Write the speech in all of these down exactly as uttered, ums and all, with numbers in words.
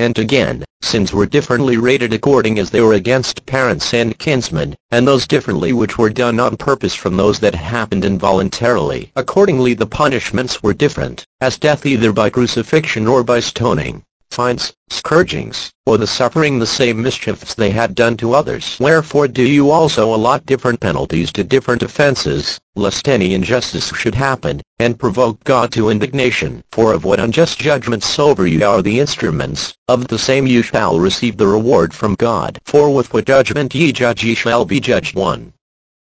And again, sins were differently rated according as they were against parents and kinsmen, and those differently which were done on purpose from those that happened involuntarily. Accordingly the punishments were different, as death either by crucifixion or by stoning, fines, scourgings, or the suffering the same mischiefs they had done to others. Wherefore do you also allot different penalties to different offenses, lest any injustice should happen, and provoke God to indignation. For of what unjust judgment soever ye are the instruments, of the same you shall receive the reward from God. For with what judgment ye judge ye shall be judged. one.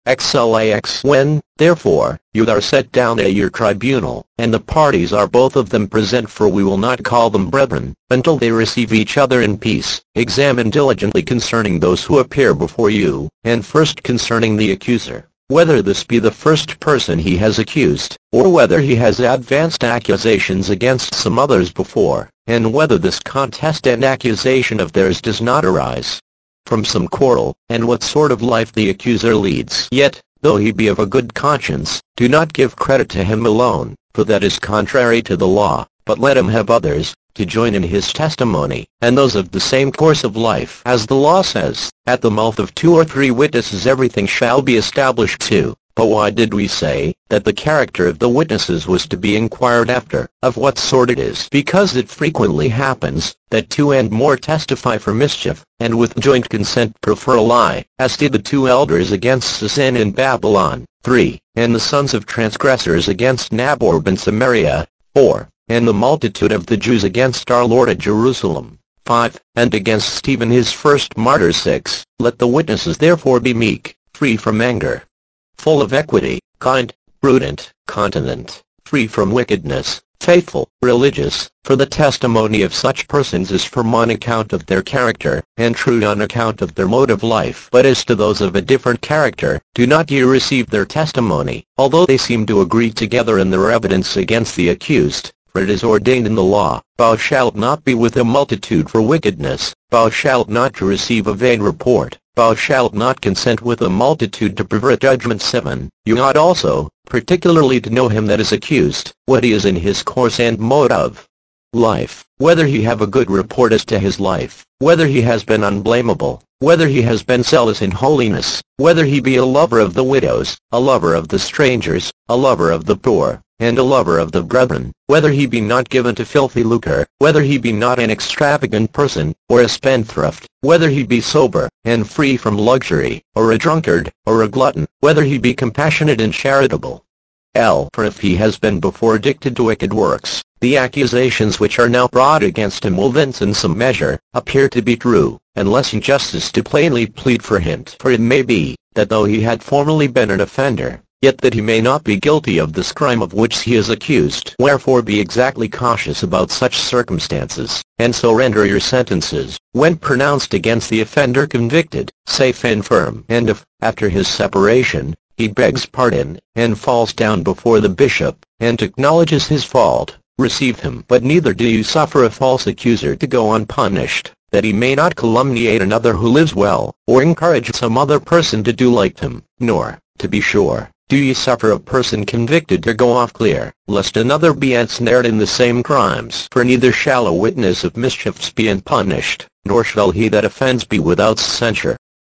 Xlax When, therefore, you are set down at your tribunal, and the parties are both of them present, for we will not call them brethren, until they receive each other in peace, examine diligently concerning those who appear before you, and first concerning the accuser, whether this be the first person he has accused, or whether he has advanced accusations against some others before, and whether this contest and accusation of theirs does not arise from some quarrel, and what sort of life the accuser leads. Yet, though he be of a good conscience, do not give credit to him alone, for that is contrary to the law, but let him have others, to join in his testimony, and those of the same course of life. As the law says, at the mouth of two or three witnesses everything shall be established too. But why did we say that the character of the witnesses was to be inquired after, of what sort it is? Because it frequently happens that two and more testify for mischief, and with joint consent prefer a lie, as did the two elders against Susan in Babylon, three, and the sons of transgressors against Nabob in Samaria, four, and the multitude of the Jews against our Lord at Jerusalem, five, and against Stephen his first martyr, six. Let the witnesses therefore be meek, free from anger, full of equity, kind, prudent, continent, free from wickedness, faithful, religious, for the testimony of such persons is firm on account of their character, and true on account of their mode of life. But as to those of a different character, do not ye receive their testimony, although they seem to agree together in their evidence against the accused. For it is ordained in the law, thou shalt not be with a multitude for wickedness, thou shalt not receive a vain report, thou shalt not consent with a multitude to pervert judgment. seven. You ought also, particularly to know him that is accused, what he is in his course and mode of life, whether he have a good report as to his life, whether he has been unblameable, whether he has been zealous in holiness, whether he be a lover of the widows, a lover of the strangers, a lover of the poor, and a lover of the brethren, whether he be not given to filthy lucre, whether he be not an extravagant person, or a spendthrift, whether he be sober, and free from luxury, or a drunkard, or a glutton, whether he be compassionate and charitable. L. For if he has been before addicted to wicked works, the accusations which are now brought against him will thence in some measure appear to be true, unless injustice do plainly plead for him. For it may be, that though he had formerly been an offender, yet that he may not be guilty of this crime of which he is accused. Wherefore be exactly cautious about such circumstances, and so render your sentences, when pronounced against the offender convicted, safe and firm. And if, after his separation, he begs pardon, and falls down before the bishop, and acknowledges his fault, receive him. But neither do you suffer a false accuser to go unpunished, that he may not calumniate another who lives well, or encourage some other person to do like him. Nor, to be sure, do ye suffer a person convicted to go off clear, lest another be ensnared in the same crimes. For neither shall a witness of mischiefs be unpunished, nor shall he that offends be without censure.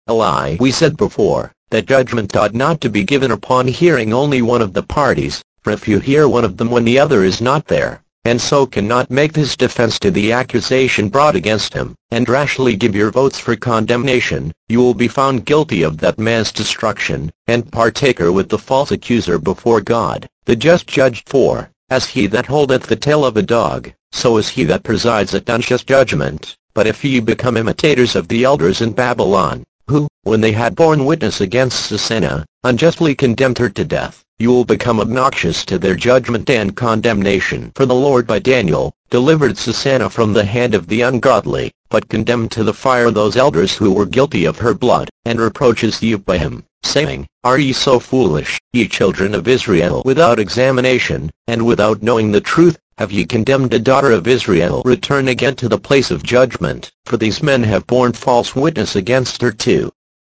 Li We said before, that judgment ought not to be given upon hearing only one of the parties, for if you hear one of them when the other is not there, and so cannot make his defense to the accusation brought against him, and rashly give your votes for condemnation, you will be found guilty of that man's destruction, and partaker with the false accuser before God, the just judge. For, as he that holdeth the tail of a dog, so is he that presides at unjust judgment. But if ye become imitators of the elders in Babylon, who, when they had borne witness against Susanna, unjustly condemned her to death, you will become obnoxious to their judgment and condemnation. For the Lord by Daniel delivered Susanna from the hand of the ungodly, but condemned to the fire those elders who were guilty of her blood, and reproaches you by him, saying, Are ye so foolish, ye children of Israel? Without examination, and without knowing the truth, have ye condemned a daughter of Israel? Return again to the place of judgment, for these men have borne false witness against her too.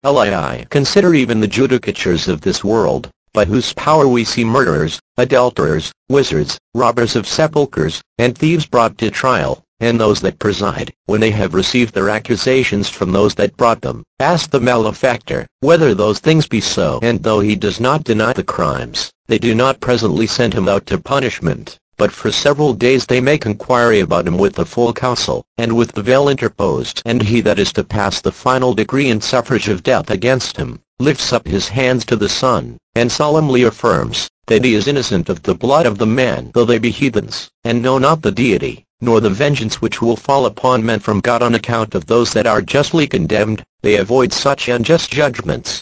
Li Consider even the judicatures of this world, by whose power we see murderers, adulterers, wizards, robbers of sepulchres, and thieves brought to trial, and those that preside, when they have received their accusations from those that brought them, ask the malefactor, whether those things be so. And though he does not deny the crimes, they do not presently send him out to punishment, but for several days they make inquiry about him with the full counsel, and with the veil interposed. And he that is to pass the final decree and suffrage of death against him, lifts up his hands to the sun, and solemnly affirms, that he is innocent of the blood of the man, though they be heathens, and know not the deity, nor the vengeance which will fall upon men from God on account of those that are justly condemned. They avoid such unjust judgments.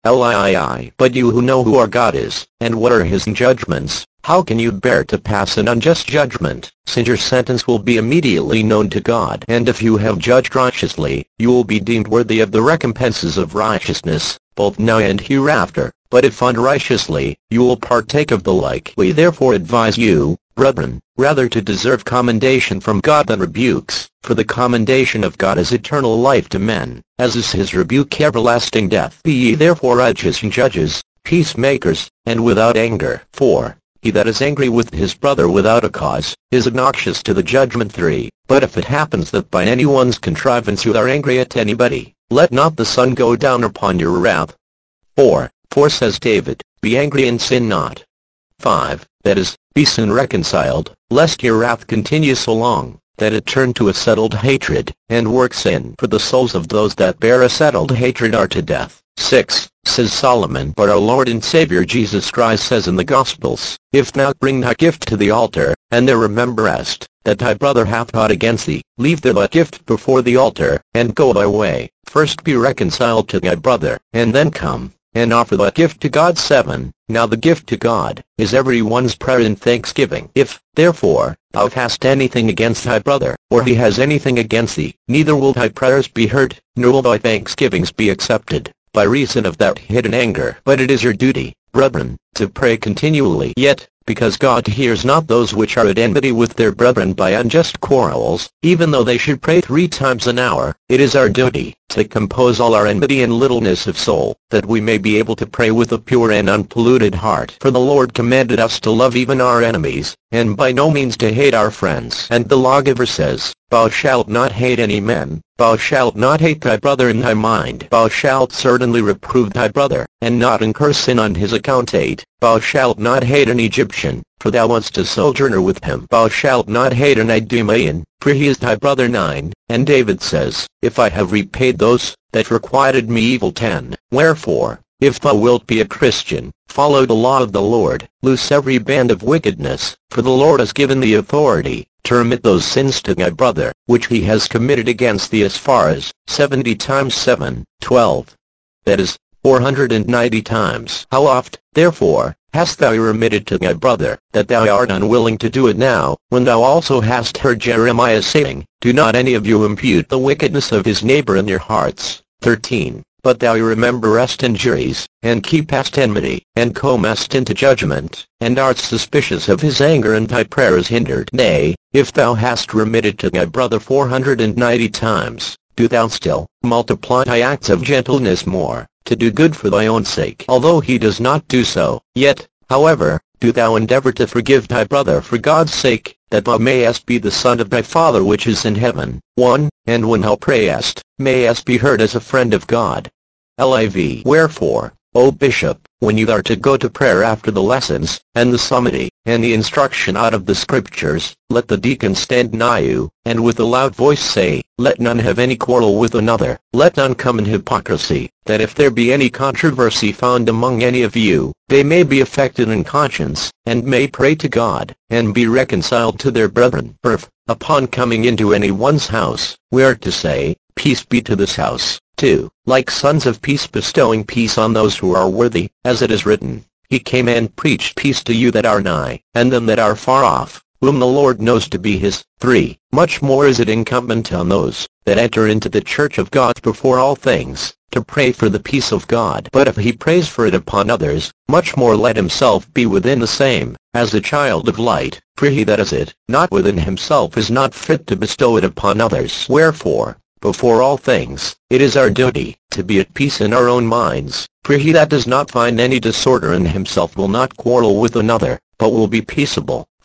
Lii. But you who know who our God is, and what are his judgments, how can you bear to pass an unjust judgment, since your sentence will be immediately known to God? And if you have judged righteously, you will be deemed worthy of the recompenses of righteousness, both now and hereafter. But if unrighteously, you will partake of the like. We therefore advise you, brethren, rather to deserve commendation from God than rebukes, for the commendation of God is eternal life to men, as is his rebuke everlasting death. Be ye therefore righteous judges, peacemakers, and without anger. For he that is angry with his brother without a cause, is obnoxious to the judgment. three. But if it happens that by any one's contrivance you are angry at anybody, let not the sun go down upon your wrath. four. For says David, be angry and sin not. five. That is, be soon reconciled, lest your wrath continue so long, that it turn to a settled hatred, and work sin. For the souls of those that bear a settled hatred are to death. six. Says Solomon, but our Lord and Savior Jesus Christ says in the Gospels, if thou bring thy gift to the altar, and there rememberest that thy brother hath aught against thee, leave there thy gift before the altar, and go thy way. First be reconciled to thy brother, and then come and offer thy gift to God. seven. Now the gift to God is every one's prayer and thanksgiving. If, therefore, thou hast anything against thy brother, or he has anything against thee, neither will thy prayers be heard, nor will thy thanksgivings be accepted, by reason of that hidden anger. But it is your duty, brethren, to pray continually. Yet, because God hears not those which are at enmity with their brethren by unjust quarrels, even though they should pray three times an hour, it is our duty to compose all our enmity and littleness of soul, that we may be able to pray with a pure and unpolluted heart. For the Lord commanded us to love even our enemies, and by no means to hate our friends. And the lawgiver says, thou shalt not hate any man, thou shalt not hate thy brother in thy mind. Thou shalt certainly reprove thy brother, and not incur sin on his account. eight. Thou shalt not hate an Egyptian, for thou wast a sojourner with him. Thou shalt not hate an Idumean, for he is thy brother. nine. And David says, if I have repaid those that requited me evil. ten. Wherefore, if thou wilt be a Christian, follow the law of the Lord, loose every band of wickedness, for the Lord has given thee authority to remit those sins to thy brother, which he has committed against thee, as far as seventy times seven. twelve. That is, four hundred ninety times. How oft, therefore, hast thou remitted to thy brother, that thou art unwilling to do it now, when thou also hast heard Jeremiah saying, do not any of you impute the wickedness of his neighbor in your hearts. thirteen. But thou rememberest injuries, and keepest enmity, and comest into judgment, and art suspicious of his anger, and thy prayer is hindered. Nay, if thou hast remitted to thy brother four hundred ninety times, do thou still multiply thy acts of gentleness more, to do good for thy own sake. Although he does not do so, yet, however, do thou endeavor to forgive thy brother for God's sake, that thou mayest be the son of thy Father which is in heaven. one. And when thou prayest, mayest be heard as a friend of God. Liv. Wherefore, O Bishop, when you are to go to prayer after the lessons, and the psalmody, and the instruction out of the Scriptures, let the deacon stand nigh you, and with a loud voice say, let none have any quarrel with another, let none come in hypocrisy, that if there be any controversy found among any of you, they may be affected in conscience, and may pray to God, and be reconciled to their brethren. If, upon coming into any one's house, we are to say, peace be to this house. two. Like sons of peace, bestowing peace on those who are worthy, as it is written, he came and preached peace to you that are nigh, and them that are far off, whom the Lord knows to be his. three. Much more is it incumbent on those that enter into the church of God before all things, to pray for the peace of God. But if he prays for it upon others, much more let himself be within the same, as a child of light, for he that is it, not within himself, is not fit to bestow it upon others. Wherefore, before all things, it is our duty to be at peace in our own minds, for he that does not find any disorder in himself will not quarrel with another, but will be peaceable.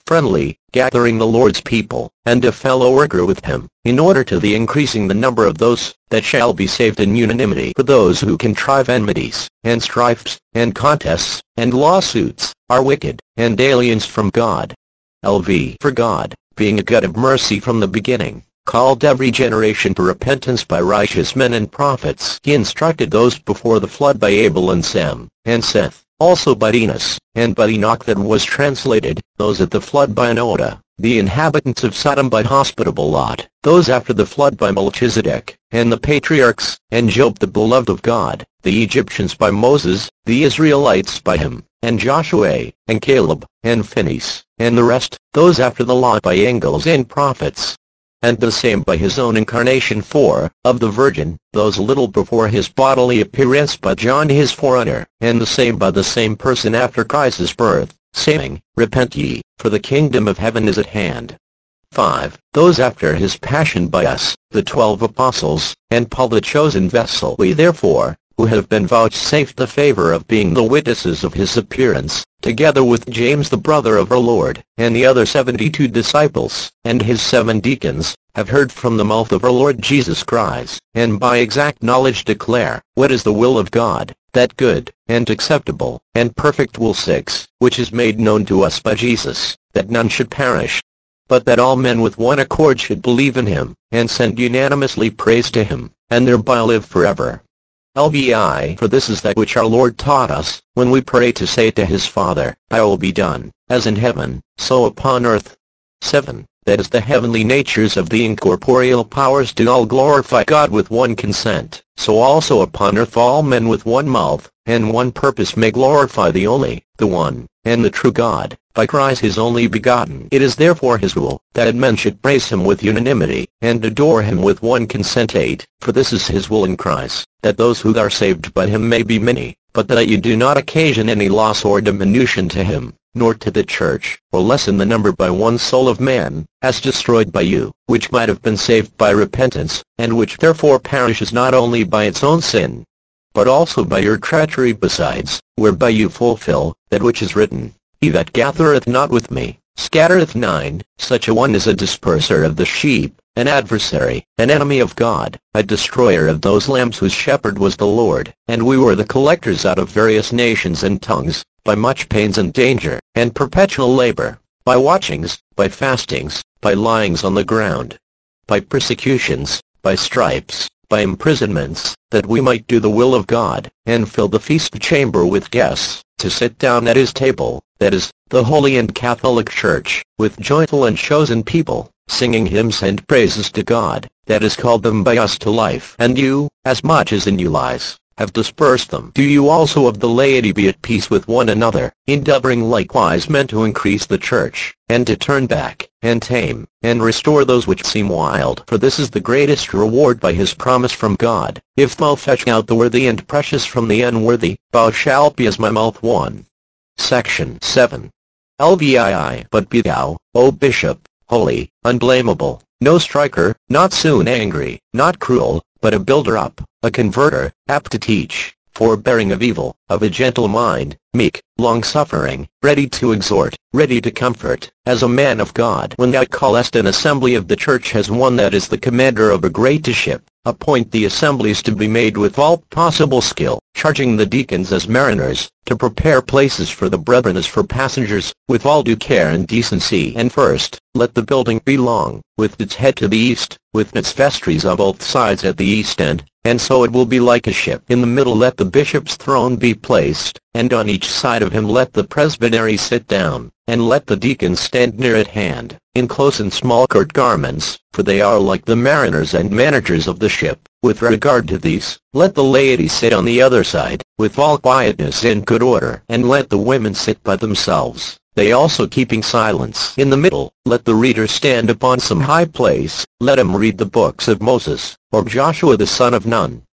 friendly, gathering the Lord's people, and a fellow worker with him, in order to the increasing the number of those that shall be saved in unanimity. For those who contrive enmities, and strifes, and contests, and lawsuits, are wicked, and aliens from God. L V For God, being a God of mercy from the beginning, called every generation to repentance by righteous men and prophets. He instructed those before the flood by Abel and Sem, and Seth, also by Enos, and by Enoch that was translated, those at the flood by Noah, the inhabitants of Sodom by hospitable Lot, those after the flood by Melchizedek, and the patriarchs, and Job the beloved of God, the Egyptians by Moses, the Israelites by him, and Joshua, and Caleb, and Phinehas, and the rest, those after the law by angels and prophets. And the same by his own incarnation for, of the Virgin, those little before his bodily appearance by John his forerunner, and the same by the same person after Christ's birth, saying, Repent ye, for the kingdom of heaven is at hand. five. Those after his passion by us, the twelve apostles, and Paul the chosen vessel. We therefore, who have been vouchsafed the favor of being the witnesses of his appearance, together with James the brother of our Lord, and the other seventy-two disciples, and his seven deacons, have heard from the mouth of our Lord Jesus Christ, and by exact knowledge declare, what is the will of God, that good, and acceptable, and perfect will. six. Which is made known to us by Jesus, that none should perish, but that all men with one accord should believe in him, and send unanimously praise to him, and thereby live forever. L V I For this is that which our Lord taught us, when we pray to say to his Father, Thy will be done, as in heaven, so upon earth. seven. That is the heavenly natures of the incorporeal powers do all glorify God with one consent, so also upon earth all men with one mouth, and one purpose may glorify the only, the one, and the true God, by Christ his only begotten. It is therefore his rule, that men should praise him with unanimity, and adore him with one consent. eight. For this is his will in Christ, that those who are saved by him may be many, but that you do not occasion any loss or diminution to him, nor to the church, or lessen the number by one soul of man, as destroyed by you, which might have been saved by repentance, and which therefore perishes not only by its own sin, but also by your treachery besides, whereby you fulfill that which is written, He that gathereth not with me, scattereth. nine. Such a one is a disperser of the sheep, an adversary, an enemy of God, a destroyer of those lambs whose shepherd was the Lord, and we were the collectors out of various nations and tongues, by much pains and danger, and perpetual labor, by watchings, by fastings, by lyings on the ground, by persecutions, by stripes, by imprisonments, that we might do the will of God, and fill the feast chamber with guests, to sit down at his table, that is, the holy and Catholic Church, with joyful and chosen people, singing hymns and praises to God, that has called them by us to life. And you, as much as in you lies, have dispersed them. Do you also of the laity be at peace with one another, endeavoring likewise men to increase the church, and to turn back, and tame, and restore those which seem wild. For this is the greatest reward by his promise from God, If thou fetch out the worthy and precious from the unworthy, thou shalt be as my mouth. one. Section seven. L V I I But be thou, O Bishop, holy, unblameable, no striker, not soon angry, not cruel, but a builder up, a converter, apt to teach, forbearing of evil, of a gentle mind, meek, long-suffering, ready to exhort, ready to comfort, as a man of God. When thou callest an assembly of the church as one that is the commander of a great ship, appoint the assemblies to be made with all possible skill, charging the deacons as mariners, to prepare places for the brethren as for passengers, with all due care and decency. And first, let the building be long, with its head to the east, with its vestries on both sides at the east end, and so it will be like a ship. In the middle let the bishop's throne be placed, and on each side of him let the presbytery sit down, and let the deacons stand near at hand, in close and small court garments, for they are like the mariners and managers of the ship. With regard to these, let the laity sit on the other side, with all quietness and good order, and let the women sit by themselves, they also keeping silence. In the middle, let the reader stand upon some high place, let him read the books of Moses, or Joshua the son of Nun,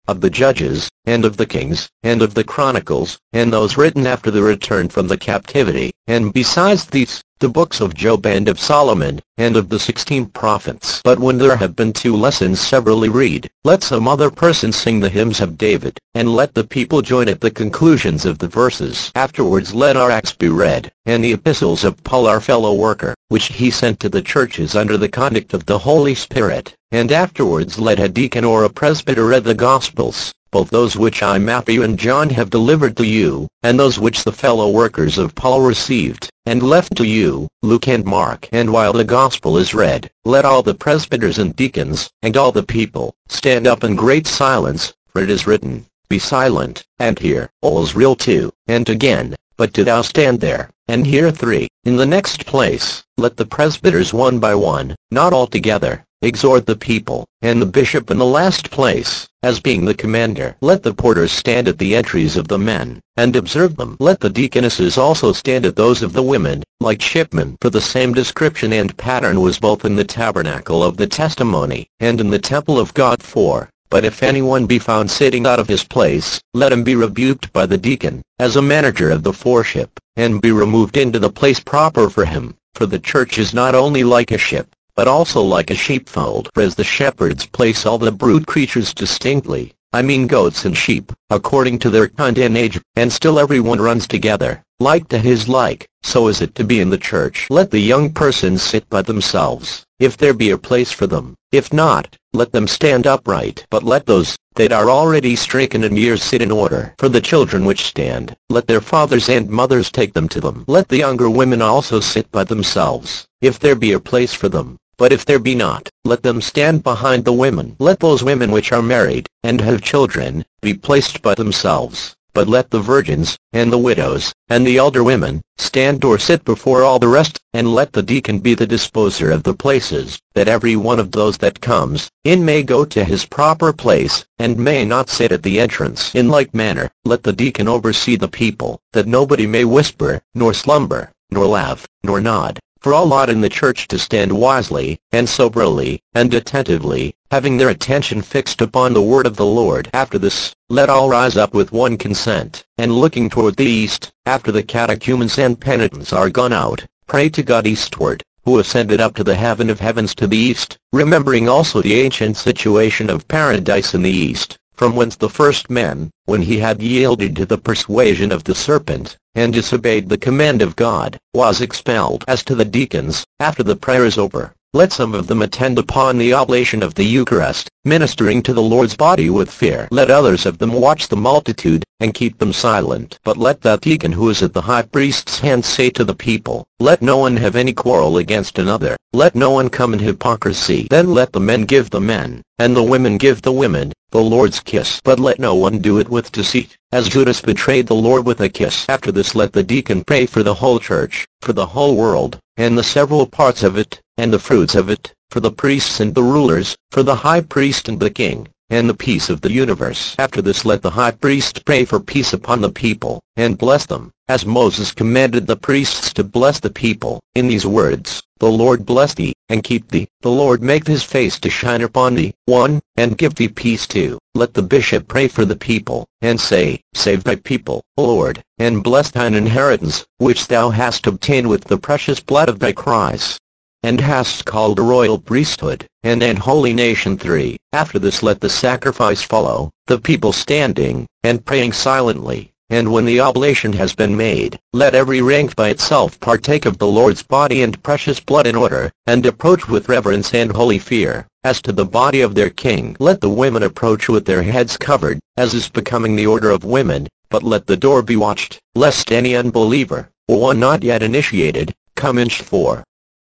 of the Judges, and of the Kings, and of the Chronicles, and those written after the return from the captivity, and besides these, the books of Job and of Solomon, and of the sixteen prophets. But when there have been two lessons severally read, let some other person sing the hymns of David, and let the people join at the conclusions of the verses. Afterwards let our Acts be read, and the epistles of Paul our fellow worker, which he sent to the churches under the conduct of the Holy Spirit, and afterwards let a deacon or a presbyter read the Gospels, both those which I Matthew and John have delivered to you, and those which the fellow workers of Paul received, and left to you, Luke and Mark. And while the Gospel is read, let all the presbyters and deacons, and all the people, stand up in great silence, for it is written, Be silent, and hear. All is real too, and again, but do thou stand there, and hear. three. In the next place, let the presbyters one by one, not all together, exhort the people, and the bishop in the last place, as being the commander. Let the porters stand at the entries of the men, and observe them. Let the deaconesses also stand at those of the women, like shipmen. For the same description and pattern was both in the tabernacle of the testimony, and in the temple of God. four. But if anyone be found sitting out of his place, let him be rebuked by the deacon, as a manager of the foreship, and be removed into the place proper for him. For the church is not only like a ship, but also like a sheepfold. For as the shepherds place all the brute creatures distinctly, I mean goats and sheep, according to their kind and age, and still everyone runs together, like to his like, so is it to be in the church. Let the young persons sit by themselves, if there be a place for them. If not, let them stand upright. But let those that are already stricken in years sit in order. For the children which stand, let their fathers and mothers take them to them. Let the younger women also sit by themselves, if there be a place for them. But if there be not, let them stand behind the women. Let those women which are married, and have children, be placed by themselves. But let the virgins, and the widows, and the elder women, stand or sit before all the rest. And let the deacon be the disposer of the places, that every one of those that comes in may go to his proper place, and may not sit at the entrance. In like manner, let the deacon oversee the people, that nobody may whisper, nor slumber, nor laugh, nor nod. For all ought in the church to stand wisely, and soberly, and attentively, having their attention fixed upon the word of the Lord. After this, let all rise up with one consent, and looking toward the east, after the catechumens and penitents are gone out, pray to God eastward, who ascended up to the heaven of heavens to the east, remembering also the ancient situation of paradise in the east, from whence the first man, when he had yielded to the persuasion of the serpent, and disobeyed the command of God, was expelled. As to the deacons, after the prayer is over, let some of them attend upon the oblation of the Eucharist, ministering to the Lord's body with fear. Let others of them watch the multitude, and keep them silent. But let that deacon who is at the high priest's hand say to the people, Let no one have any quarrel against another, let no one come in hypocrisy. Then let the men give the men, and the women give the women, the Lord's kiss. But let no one do it with deceit, as Judas betrayed the Lord with a kiss. After this let the deacon pray for the whole church, for the whole world, and the several parts of it, and the fruits of it, for the priests and the rulers, for the high priest and the king, and the peace of the universe. After this let the high priest pray for peace upon the people, and bless them, as Moses commanded the priests to bless the people, in these words, The Lord bless thee, and keep thee. The Lord make his face to shine upon thee, one, and give thee peace. two. Let the bishop pray for the people, and say, Save thy people, O Lord, and bless thine inheritance, which thou hast obtained with the precious blood of thy Christ, and hast called a royal priesthood, and an holy nation. three. After this let the sacrifice follow, the people standing, and praying silently. And when the oblation has been made, let every rank by itself partake of the Lord's body and precious blood in order, and approach with reverence and holy fear. As to the body of their king, let the women approach with their heads covered, as is becoming the order of women, but let the door be watched, lest any unbeliever, or one not yet initiated, come in. four.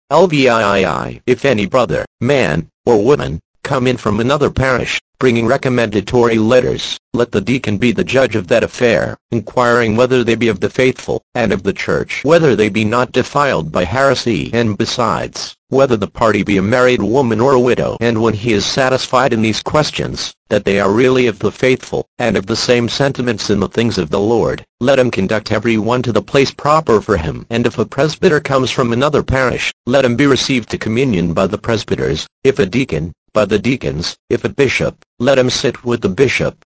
Lvii, if any brother, man, or woman, come in from another parish, bringing recommendatory letters, let the deacon be the judge of that affair, inquiring whether they be of the faithful, and of the church, whether they be not defiled by heresy, and besides, whether the party be a married woman or a widow. And when he is satisfied in these questions, that they are really of the faithful, and of the same sentiments in the things of the Lord, let him conduct every one to the place proper for him. And if a presbyter comes from another parish, let him be received to communion by the presbyters, if a deacon, by the deacons. If a bishop, let him sit with the bishop.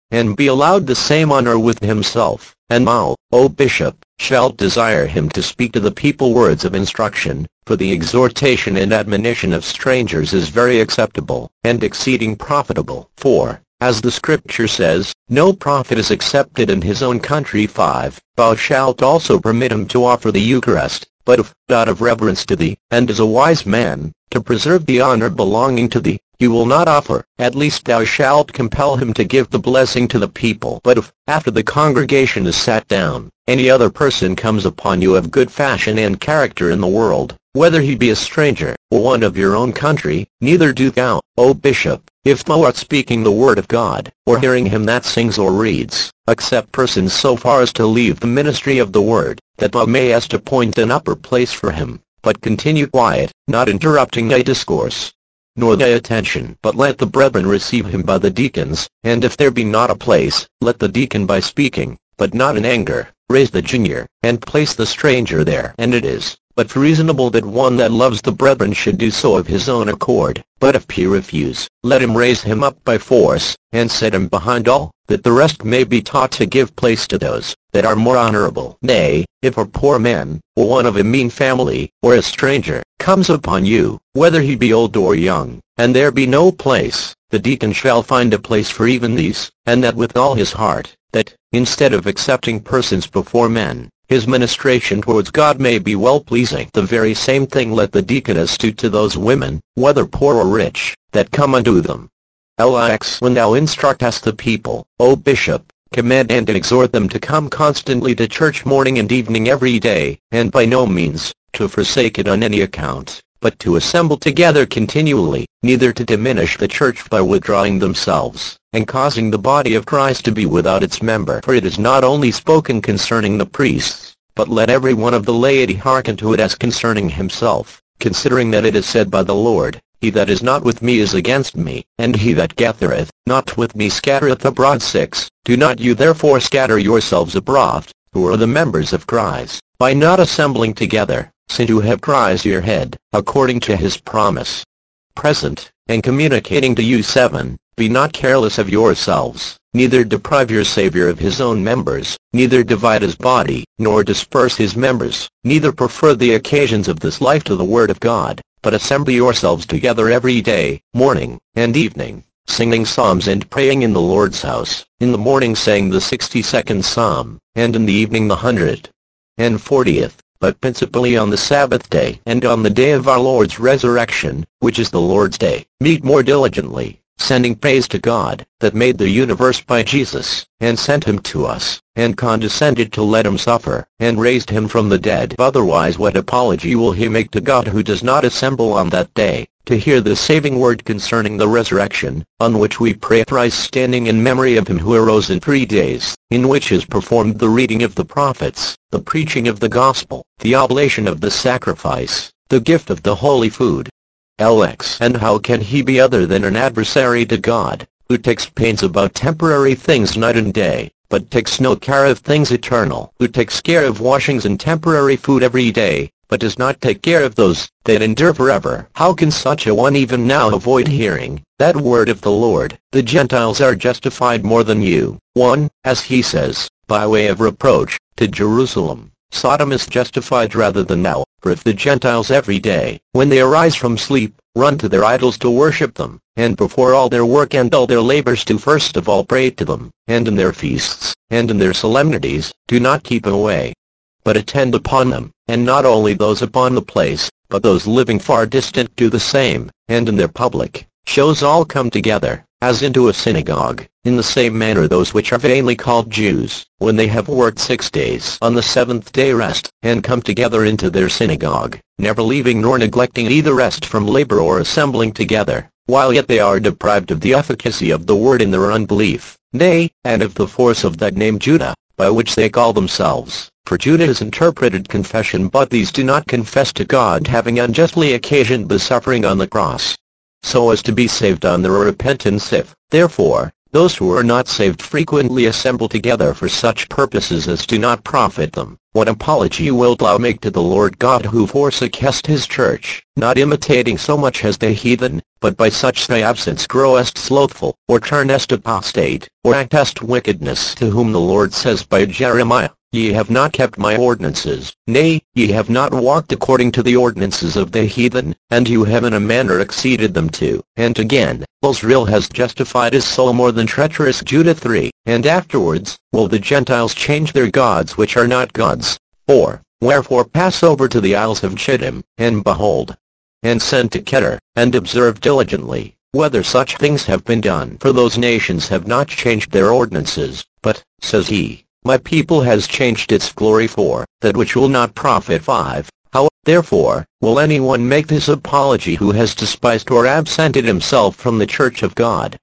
and be allowed the same honor with himself. And thou, O bishop, shalt desire him to speak to the people words of instruction, for the exhortation and admonition of strangers is very acceptable, and exceeding profitable. For, as the Scripture says, no prophet is accepted in his own country. five. Thou shalt also permit him to offer the Eucharist, but if, out of reverence to thee, and as a wise man, to preserve the honor belonging to thee, you will not offer, at least thou shalt compel him to give the blessing to the people. But if, after the congregation is sat down, any other person comes upon you of good fashion and character in the world, whether he be a stranger, or one of your own country, neither do thou, O bishop, if thou art speaking the word of God, or hearing him that sings or reads, accept persons so far as to leave the ministry of the word, that thou mayest appoint an upper place for him, but continue quiet, not interrupting thy discourse, nor thy attention, but let the brethren receive him by the deacons, and if there be not a place, let the deacon by speaking, but not in anger, raise the junior, and place the stranger there. And it is but reasonable that one that loves the brethren should do so of his own accord. But if he refuse, let him raise him up by force, and set him behind all, that the rest may be taught to give place to those that are more honorable. Nay, if a poor man, or one of a mean family, or a stranger, comes upon you, whether he be old or young, and there be no place, the deacon shall find a place for even these, and that with all his heart, that, instead of accepting persons before men, his ministration towards God may be well-pleasing. The very same thing let the deaconess do to those women, whether poor or rich, that come unto them. Lix. When thou instructest the people, O bishop, command and exhort them to come constantly to church morning and evening every day, and by no means to forsake it on any account, but to assemble together continually, neither to diminish the church by withdrawing themselves, and causing the body of Christ to be without its member. For it is not only spoken concerning the priests, but let every one of the laity hearken to it as concerning himself, considering that it is said by the Lord, He that is not with me is against me, and he that gathereth not with me scattereth abroad. six. Do not you therefore scatter yourselves abroad, who are the members of Christ, by not assembling together, since you have Christ your head, according to his promise, present, and communicating to you. seven. Be not careless of yourselves, neither deprive your Savior of his own members, neither divide his body, nor disperse his members, neither prefer the occasions of this life to the word of God, but assemble yourselves together every day, morning and evening, singing psalms and praying in the Lord's house, in the morning saying the sixty-second psalm, and in the evening the hundred and fortieth, but principally on the Sabbath day and on the day of our Lord's resurrection, which is the Lord's day, meet more diligently, sending praise to God, that made the universe by Jesus, and sent him to us, and condescended to let him suffer, and raised him from the dead. Otherwise what apology will he make to God who does not assemble on that day, to hear the saving word concerning the resurrection, on which we pray thrice, standing in memory of him who arose in three days, in which is performed the reading of the prophets, the preaching of the gospel, the oblation of the sacrifice, the gift of the holy food. Lx. And how can he be other than an adversary to God, who takes pains about temporary things night and day, but takes no care of things eternal, who takes care of washings and temporary food every day, but does not take care of those that endure forever? How can such a one even now avoid hearing that word of the Lord, the Gentiles are justified more than you? one. As he says, by way of reproach, to Jerusalem, Sodom is justified rather than thou. For if the Gentiles every day, when they arise from sleep, run to their idols to worship them, and before all their work and all their labors do first of all pray to them, and in their feasts, and in their solemnities, do not keep away, but attend upon them, and not only those upon the place, but those living far distant do the same, and in their public shows all come together, as into a synagogue, in the same manner those which are vainly called Jews, when they have worked six days, on the seventh day rest, and come together into their synagogue, never leaving nor neglecting either rest from labor or assembling together, while yet they are deprived of the efficacy of the word in their unbelief, nay, and of the force of that name Judah, by which they call themselves. For Judah is interpreted confession, but these do not confess to God, having unjustly occasioned the suffering on the cross, so as to be saved on their repentance. If, therefore, Those who are not saved frequently assemble together for such purposes as do not profit them. What apology wilt thou make to the Lord God who forsakest his church, not imitating so much as the heathen, but by such thy absence growest slothful, or turnest apostate, or actest wickedness, to whom the Lord says by Jeremiah, Ye have not kept my ordinances, nay, ye have not walked according to the ordinances of the heathen, and you have in a manner exceeded them too. And again, Israel has justified his soul more than treacherous. Judah three. And afterwards, will the Gentiles change their gods which are not gods? four. Wherefore pass over to the isles of Chittim, and behold, and send to Kedar, and observe diligently, whether such things have been done. For those nations have not changed their ordinances, but, says he, my people has changed its glory for that which will not profit. five. How, therefore, will anyone make this apology who has despised or absented himself from the church of God?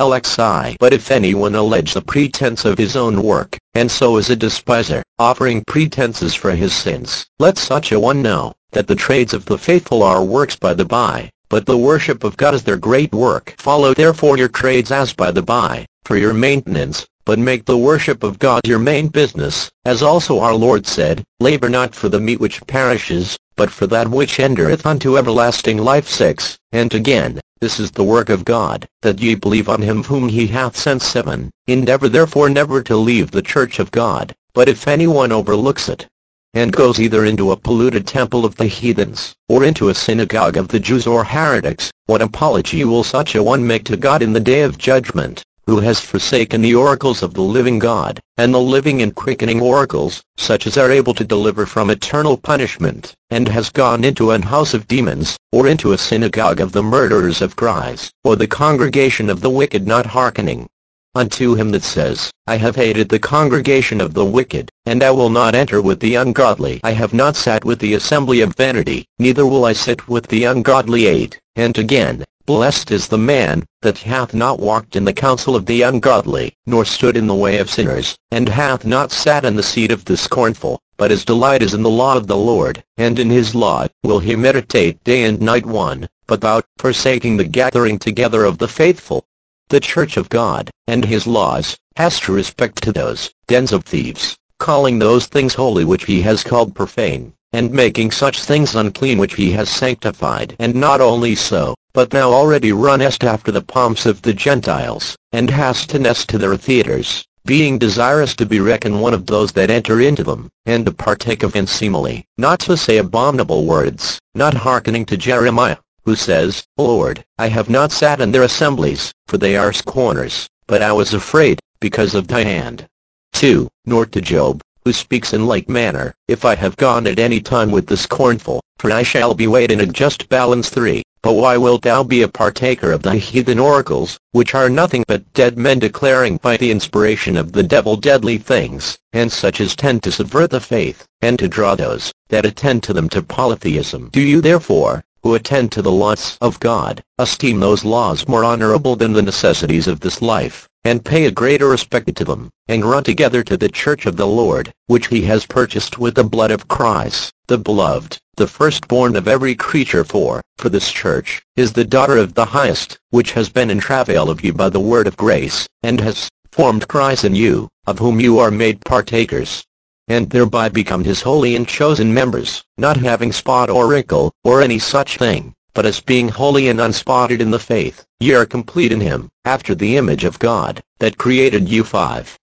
Lxi. But if anyone allege the pretense of his own work, and so is a despiser, offering pretenses for his sins, let such a one know, that the trades of the faithful are works by the by, but the worship of God is their great work. Follow therefore your trades as by the by, for your maintenance, but make the worship of God your main business, as also our Lord said, Labor not for the meat which perishes, but for that which endereth unto everlasting life. six. And again, this is the work of God, that ye believe on him whom he hath sent. seven. Endeavor therefore never to leave the church of God, but if anyone overlooks it, and goes either into a polluted temple of the heathens, or into a synagogue of the Jews or heretics, what apology will such a one make to God in the day of judgment, who has forsaken the oracles of the living God, and the living and quickening oracles, such as are able to deliver from eternal punishment, and has gone into an house of demons, or into a synagogue of the murderers of Christ, or the congregation of the wicked, not hearkening unto him that says, I have hated the congregation of the wicked, and I will not enter with the ungodly. I have not sat with the assembly of vanity, neither will I sit with the ungodly. eight. And again, blessed is the man that hath not walked in the counsel of the ungodly, nor stood in the way of sinners, and hath not sat in the seat of the scornful, but his delight is in the law of the Lord, and in his law will he meditate day and night. one. But thou, forsaking the gathering together of the faithful, the church of God, and his laws, hast respect to those dens of thieves, calling those things holy which he has called profane, and making such things unclean which he has sanctified. And not only so, but thou already runnest after the pomps of the Gentiles, and hastenest to their theaters, being desirous to be reckoned one of those that enter into them, and to partake of unseemly, not to say abominable words, not hearkening to Jeremiah, who says, Lord, I have not sat in their assemblies, for they are scorners, but I was afraid, because of thy hand. two. Nor to Job, who speaks in like manner, If I have gone at any time with the scornful, for I shall be weighed in a just balance. three. But why wilt thou be a partaker of the heathen oracles, which are nothing but dead men declaring by the inspiration of the devil deadly things, and such as tend to subvert the faith, and to draw those that attend to them to polytheism? Do you therefore, who attend to the laws of God, esteem those laws more honorable than the necessities of this life, and pay a greater respect to them, and run together to the church of the Lord, which he has purchased with the blood of Christ, the beloved, the firstborn of every creature? For, for this church is the daughter of the highest, which has been in travail of you by the word of grace, and has formed Christ in you, of whom you are made partakers, and thereby become his holy and chosen members, not having spot or wrinkle, or any such thing, but as being holy and unspotted in the faith, ye are complete in him, after the image of God, that created you. five.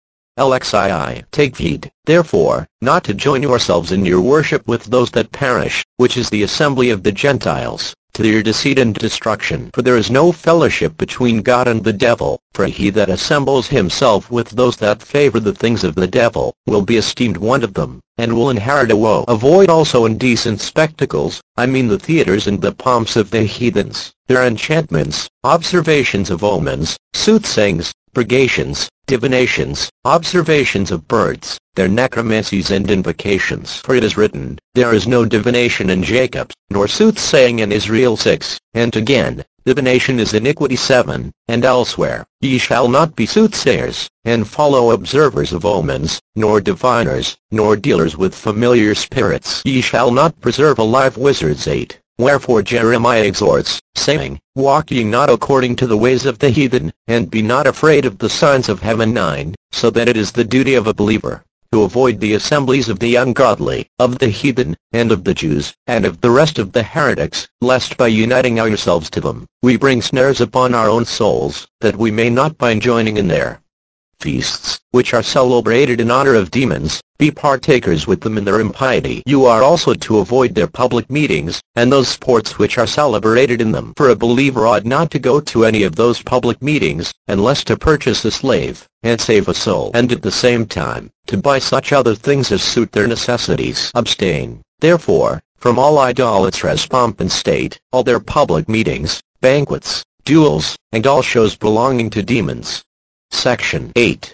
Lxii. Take heed, therefore, not to join yourselves in your worship with those that perish, which is the assembly of the Gentiles, to your deceit and destruction. For there is no fellowship between God and the devil, for he that assembles himself with those that favor the things of the devil, will be esteemed one of them, and will inherit a woe. Avoid also indecent spectacles, I mean the theaters and the pomps of the heathens, their enchantments, observations of omens, soothsayings, purgations, divinations, observations of birds, their necromancies and invocations. For it is written, There is no divination in Jacob, nor soothsaying in Israel. six. And again, divination is iniquity. seven. And elsewhere, Ye shall not be soothsayers, and follow observers of omens, nor diviners, nor dealers with familiar spirits. Ye shall not preserve alive wizards. eight. Wherefore Jeremiah exhorts, saying, Walk ye not according to the ways of the heathen, and be not afraid of the signs of heaven. nine. So that it is the duty of a believer to avoid the assemblies of the ungodly, of the heathen, and of the Jews, and of the rest of the heretics, lest by uniting ourselves to them, we bring snares upon our own souls, that we may not by joining in their feasts, which are celebrated in honor of demons, be partakers with them in their impiety. You are also to avoid their public meetings, and those sports which are celebrated in them. For a believer ought not to go to any of those public meetings, unless to purchase a slave, and save a soul, and at the same time, to buy such other things as suit their necessities. Abstain, therefore, from all idolatrous pomp and state, all their public meetings, banquets, duels, and all shows belonging to demons. Section eight.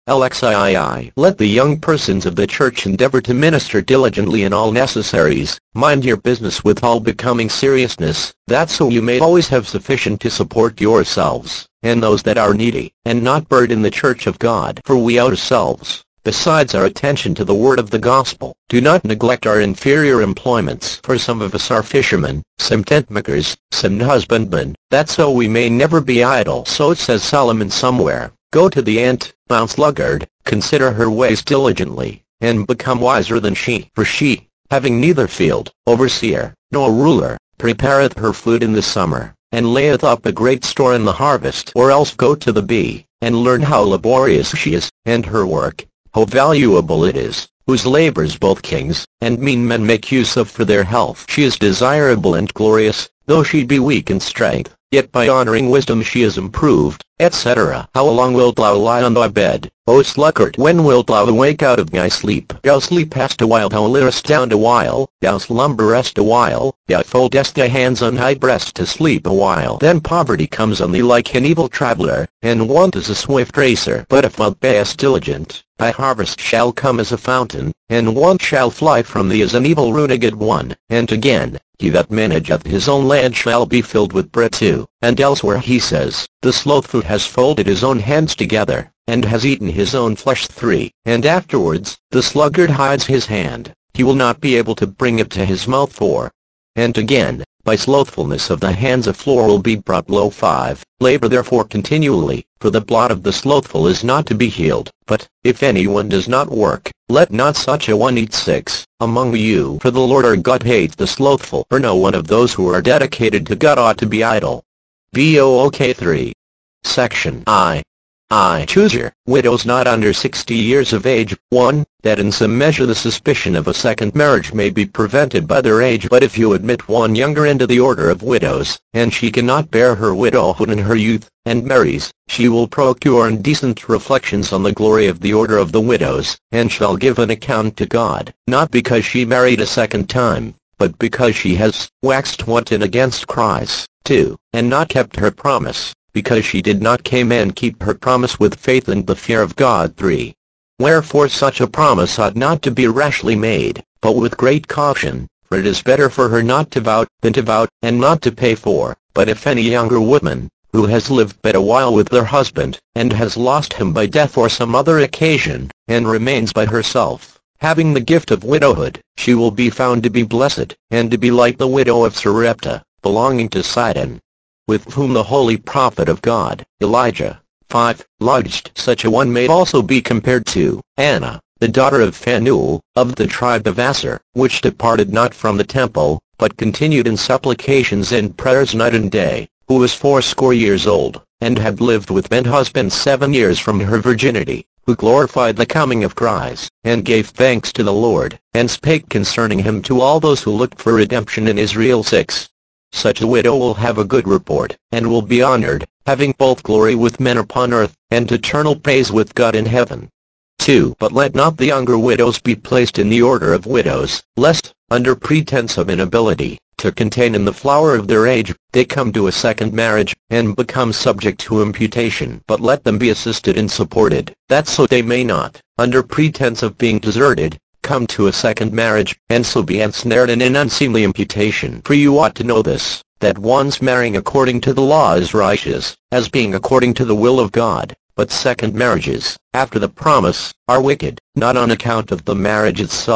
Lxii. Let the young persons of the church endeavor to minister diligently in all necessaries, mind your business with all becoming seriousness, that so you may always have sufficient to support yourselves, and those that are needy, and not burden the church of God. For we ourselves, besides our attention to the word of the gospel, do not neglect our inferior employments. For some of us are fishermen, some tent-makers, some husbandmen, that so we may never be idle. So says Solomon somewhere, Go to the ant, thou sluggard, consider her ways diligently, and become wiser than she. For she, having neither field, overseer, nor ruler, prepareth her food in the summer, and layeth up a great store in the harvest. Or else go to the bee, and learn how laborious she is, and her work, how valuable it is, whose labors both kings and mean men make use of for their health. She is desirable and glorious, though she be weak in strength, yet by honoring wisdom she is improved, et cetera. How long wilt thou lie on thy bed, O sluggard? When wilt thou awake out of thy sleep? Thou sleepest a while, thou liest down a while, thou slumberest a while, thou foldest thy hands on thy breast to sleep a while. Then poverty comes on thee like an evil traveler, and want as a swift racer. But if thou beest diligent, thy harvest shall come as a fountain, and want shall fly from thee as an evil runagate one. And again, he that manageth his own land shall be filled with bread too. And elsewhere he says, The slothful has folded his own hands together, and has eaten his own flesh. three. And afterwards, the sluggard hides his hand, he will not be able to bring it to his mouth. four. And again, by slothfulness of the hands a floor will be brought low. five. Labor therefore continually, for the blot of the slothful is not to be healed. But, if anyone does not work, let not such a one eat. six. Among you, for the Lord our God hates the slothful. For no one of those who are dedicated to God ought to be idle. Book three. Section I. I. Choose your widows not under sixty years of age. one. That in some measure the suspicion of a second marriage may be prevented by their age. But if you admit one younger into the order of widows, and she cannot bear her widowhood in her youth, and marries, she will procure indecent reflections on the glory of the order of the widows, and shall give an account to God, not because she married a second time, but because she has waxed wanton against Christ. two. And not kept her promise, because she did not came and keep her promise with faith and the fear of God. three. Wherefore such a promise ought not to be rashly made, but with great caution, for it is better for her not to vow, than to vow, and not to pay for. But if any younger woman, who has lived but a while with her husband, and has lost him by death or some other occasion, and remains by herself, having the gift of widowhood, she will be found to be blessed, and to be like the widow of Sarepta, belonging to Sidon, with whom the holy prophet of God, Elijah, five, lodged. Such a one may also be compared to Anna, the daughter of Phanuel, of the tribe of Aser, which departed not from the temple, but continued in supplications and prayers night and day, who was fourscore years old, and had lived with Ben husband seven years from her virginity, who glorified the coming of Christ, and gave thanks to the Lord, and spake concerning him to all those who looked for redemption in Israel. six. Such a widow will have a good report, and will be honored, having both glory with men upon earth, and eternal praise with God in heaven. two. But let not the younger widows be placed in the order of widows, lest, under pretense of inability to contain in the flower of their age, they come to a second marriage, and become subject to imputation. But let them be assisted and supported, that so they may not, under pretense of being deserted, come to a second marriage, and so be ensnared in an unseemly imputation. For you ought to know this, that one's marrying according to the law is righteous, as being according to the will of God, but second marriages, after the promise, are wicked, not on account of the marriage itself,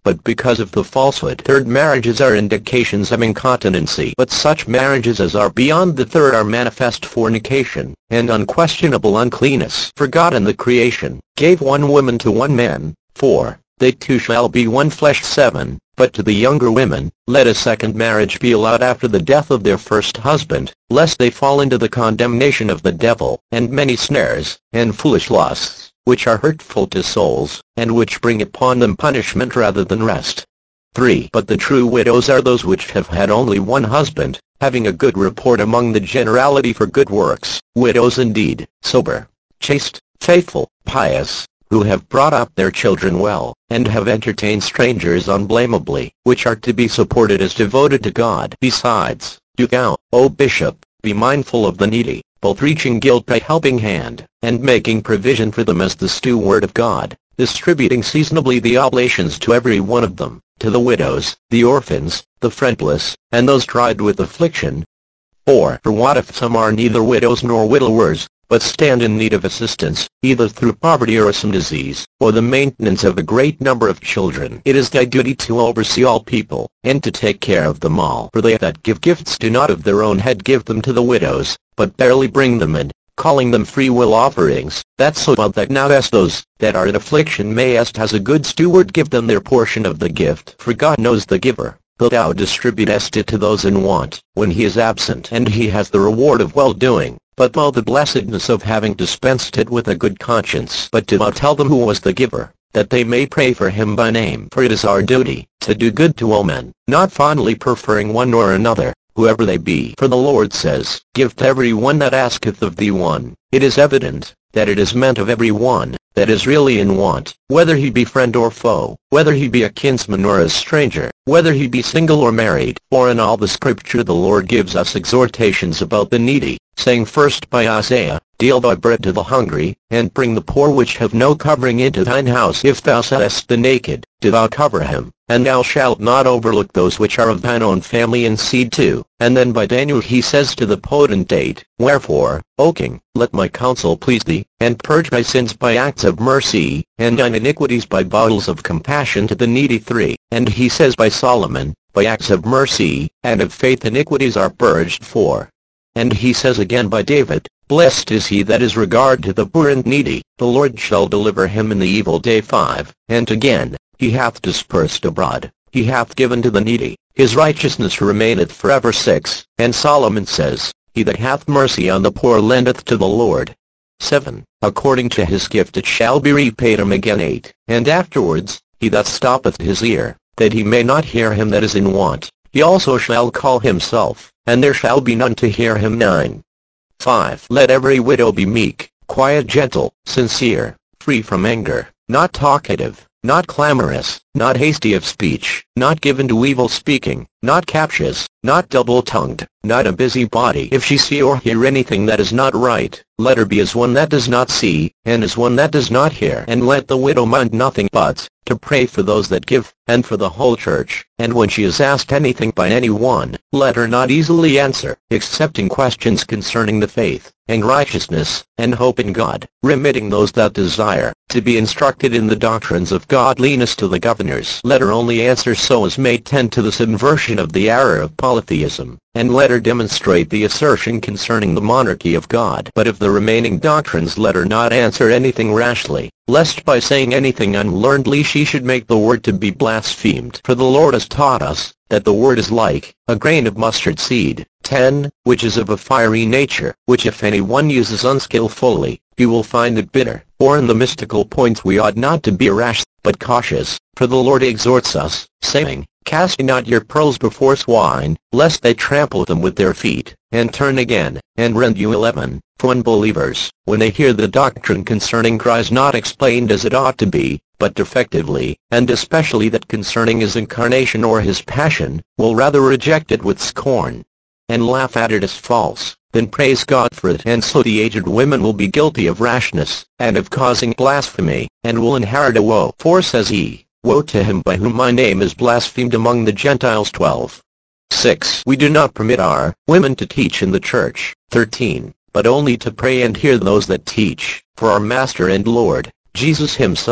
but because of the falsehood. Third marriages are indications of incontinency, but such marriages as are beyond the third are manifest fornication, and unquestionable uncleanness. For God in the creation gave one woman to one man, for they two shall be one flesh. Seven. But to the younger women, let a second marriage be allowed after the death of their first husband, lest they fall into the condemnation of the devil. And many snares, and foolish lusts, which are hurtful to souls, and which bring upon them punishment rather than rest. Three. But the true widows are those which have had only one husband, having a good report among the generality for good works, widows indeed, sober, chaste, faithful, pious, who have brought up their children well, and have entertained strangers unblameably, which are to be supported as devoted to God. Besides, do thou, O bishop, be mindful of the needy, both reaching guilt by helping hand, and making provision for them as the steward of God, distributing seasonably the oblations to every one of them, to the widows, the orphans, the friendless, and those tried with affliction. Four. For what if some are neither widows nor widowers, but stand in need of assistance, either through poverty or some disease, or the maintenance of a great number of children? It is thy duty to oversee all people, and to take care of them all. For they that give gifts do not of their own head give them to the widows, but barely bring them in, calling them free will offerings, that so that now as those that are in affliction mayest as a good steward give them their portion of the gift. For God knows the giver, though thou distributest it to those in want, when he is absent, and he has the reward of well-doing. But thou the blessedness of having dispensed it with a good conscience. But do thou tell them who was the giver, that they may pray for him by name. For it is our duty to do good to all men, not fondly preferring one or another, whoever they be. For the Lord says, Give to every one that asketh of thee one. It is evident that it is meant of every one that is really in want, whether he be friend or foe, whether he be a kinsman or a stranger, whether he be single or married. For in all the Scripture the Lord gives us exhortations about the needy, saying first by Isaiah, Deal thy bread to the hungry, and bring the poor which have no covering into thine house. If thou seest the naked, do thou cover him, and thou shalt not overlook those which are of thine own family and seed too. And then by Daniel he says to the potentate, Wherefore, O king, let my counsel please thee, and purge thy sins by acts of mercy, and thine iniquities by bowels of compassion to the needy. Three. And he says by Solomon, By acts of mercy, and of faith iniquities are purged. Four. And he says again by David, Blessed is he that is regard to the poor and needy, the Lord shall deliver him in the evil day. Five. And again, he hath dispersed abroad, he hath given to the needy, his righteousness remaineth forever. Six. And Solomon says, He that hath mercy on the poor lendeth to the Lord. Seven. According to his gift it shall be repaid him again. Eight. And afterwards, he that stoppeth his ear, that he may not hear him that is in want, he also shall call himself, and there shall be none to hear him. Nine. Five. Let every widow be meek, quiet, gentle, sincere, free from anger, not talkative, not clamorous, not hasty of speech, not given to evil speaking, not captious, not double-tongued, not a busybody. If she see or hear anything that is not right, let her be as one that does not see, and as one that does not hear. And let the widow mind nothing but to pray for those that give, and for the whole church. And when she is asked anything by any one, let her not easily answer, excepting questions concerning the faith, and righteousness, and hope in God, remitting those that desire to be instructed in the doctrines of godliness to the governors. Let her only answer so as may tend to the subversion of the error of polytheism, and let her demonstrate the assertion concerning the monarchy of God. But of the remaining doctrines let her not answer anything rashly, lest by saying anything unlearnedly she should make the word to be blasphemed. For the Lord has taught us that the word is like a grain of mustard seed. Ten. Which is of a fiery nature, which if any one uses unskillfully, he will find it bitter. Or in the mystical points we ought not to be rash, but cautious, for the Lord exhorts us, saying, Cast not your pearls before swine, lest they trample them with their feet, and turn again, and rend you. Eleven. For unbelievers, when they hear the doctrine concerning Christ not explained as it ought to be, but defectively, and especially that concerning his incarnation or his passion, will rather reject it with scorn, and laugh at it as false, than praise God for it. And so the aged women will be guilty of rashness, and of causing blasphemy, and will inherit a woe. For says he, Woe to him by whom my name is blasphemed among the Gentiles. Twelve. Six. We do not permit our women to teach in the church. Thirteen. But only to pray and hear those that teach, for our Master and Lord, Jesus himself,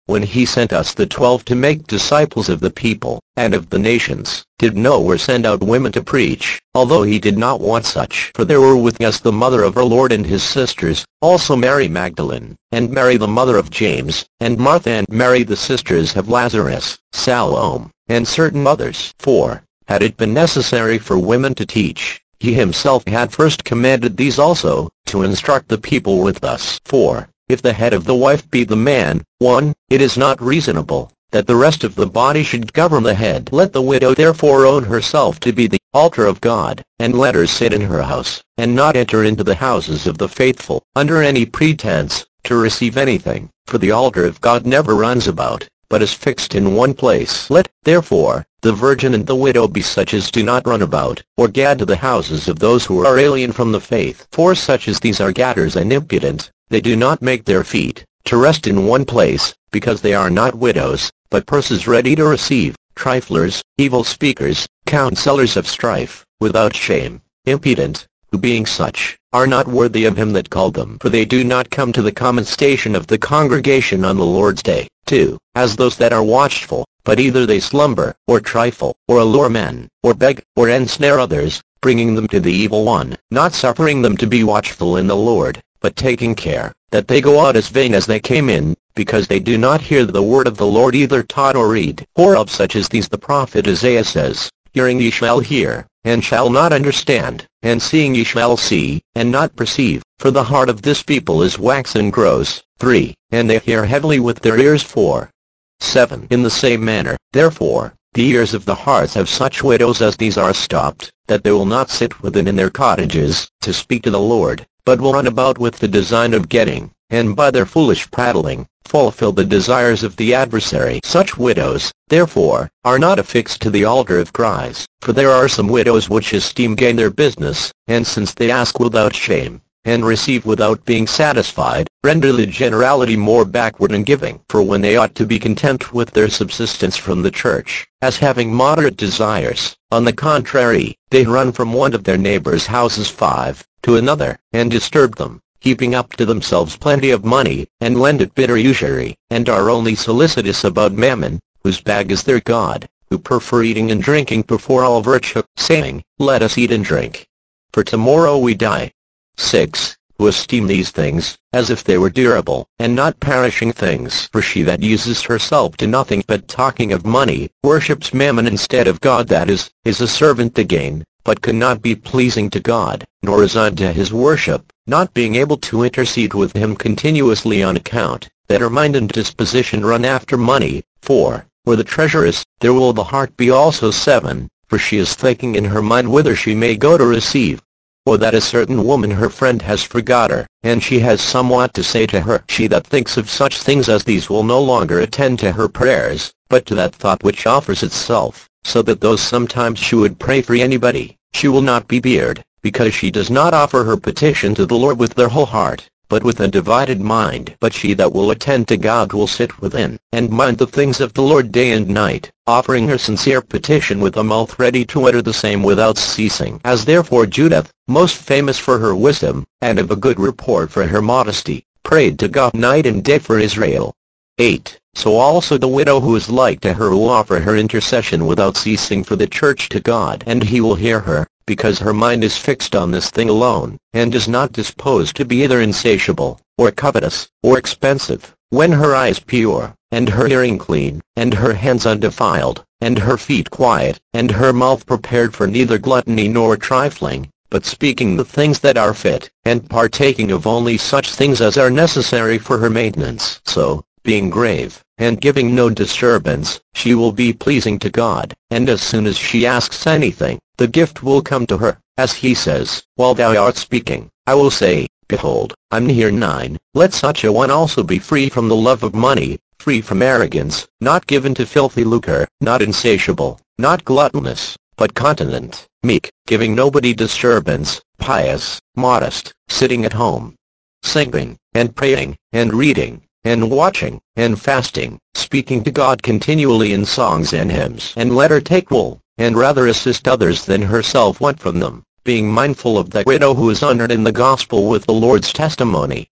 when he sent us the twelve to make disciples of the people, and of the nations, did nowhere send out women to preach, although he did not want such. For there were with us the mother of our Lord and his sisters, also Mary Magdalene, and Mary the mother of James, and Martha and Mary the sisters of Lazarus, Salome, and certain others. For, had it been necessary for women to teach, he himself had first commanded these also, to instruct the people with us. For, if the head of the wife be the man, one, it is not reasonable that the rest of the body should govern the head. Let the widow therefore own herself to be the altar of God, and let her sit in her house, and not enter into the houses of the faithful, under any pretense, to receive anything. For the altar of God never runs about, but is fixed in one place. Let, therefore, the virgin and the widow be such as do not run about, or gad to the houses of those who are alien from the faith. For such as these are gadders and impudent, they do not make their feet to rest in one place, because they are not widows, but purses ready to receive, triflers, evil speakers, counselors of strife, without shame, impudent, who being such, are not worthy of him that called them. For they do not come to the common station of the congregation on the Lord's day, too, as those that are watchful, but either they slumber, or trifle, or allure men, or beg, or ensnare others, bringing them to the evil one, not suffering them to be watchful in the Lord, but taking care that they go out as vain as they came in, because they do not hear the word of the Lord either taught or read. For of such as these the prophet Isaiah says, Hearing ye shall hear, and shall not understand, and seeing ye shall see, and not perceive, for the heart of this people is waxen gross. three. And they hear heavily with their ears. four. seven. In the same manner, therefore, the ears of the hearts of such widows as these are stopped, that they will not sit within in their cottages, to speak to the Lord, but will run about with the design of getting, and by their foolish prattling, fulfill the desires of the adversary. Such widows, therefore, are not affixed to the altar of Christ. For there are some widows which esteem gain their business, and since they ask without shame, and receive without being satisfied, render the generality more backward in giving. For when they ought to be content with their subsistence from the church, as having moderate desires, on the contrary, they run from one of their neighbors' houses five, to another, and disturb them, heaping up to themselves plenty of money, and lend at bitter usury, and are only solicitous about mammon, whose bag is their God, who prefer eating and drinking before all virtue, saying, Let us eat and drink, for tomorrow we die. six. Who esteem these things, as if they were durable, and not perishing things. For she that uses herself to nothing but talking of money, worships mammon instead of God, that is, is a servant to gain, but cannot be pleasing to God, nor is unto his worship, not being able to intercede with him continuously on account, that her mind and disposition run after money. four. Where the treasure is, there will the heart be also. seven. For she is thinking in her mind whither she may go to receive, or that a certain woman her friend has forgot her, and she has somewhat to say to her. She that thinks of such things as these will no longer attend to her prayers, but to that thought which offers itself, so that though sometimes she would pray for anybody, she will not be beard, because she does not offer her petition to the Lord with their whole heart, but with a divided mind. But she that will attend to God will sit within, and mind the things of the Lord day and night, offering her sincere petition with a mouth ready to utter the same without ceasing. As therefore Judith, most famous for her wisdom, and of a good report for her modesty, prayed to God night and day for Israel. eight. So also the widow who is like to her will offer her intercession without ceasing for the church to God, and he will hear her, because her mind is fixed on this thing alone, and is not disposed to be either insatiable, or covetous, or expensive, when her eye is pure, and her hearing clean, and her hands undefiled, and her feet quiet, and her mouth prepared for neither gluttony nor trifling, but speaking the things that are fit, and partaking of only such things as are necessary for her maintenance. So, being grave, and giving no disturbance, she will be pleasing to God, and as soon as she asks anything, the gift will come to her, as he says, While thou art speaking, I will say, Behold, I am here. nine. Let such a one also be free from the love of money, free from arrogance, not given to filthy lucre, not insatiable, not gluttonous, but continent, meek, giving nobody disturbance, pious, modest, sitting at home, singing, and praying, and reading, and watching, and fasting, speaking to God continually in songs and hymns. And let her take wool, and rather assist others than herself want from them, being mindful of that widow who is honored in the gospel with the Lord's testimony, who,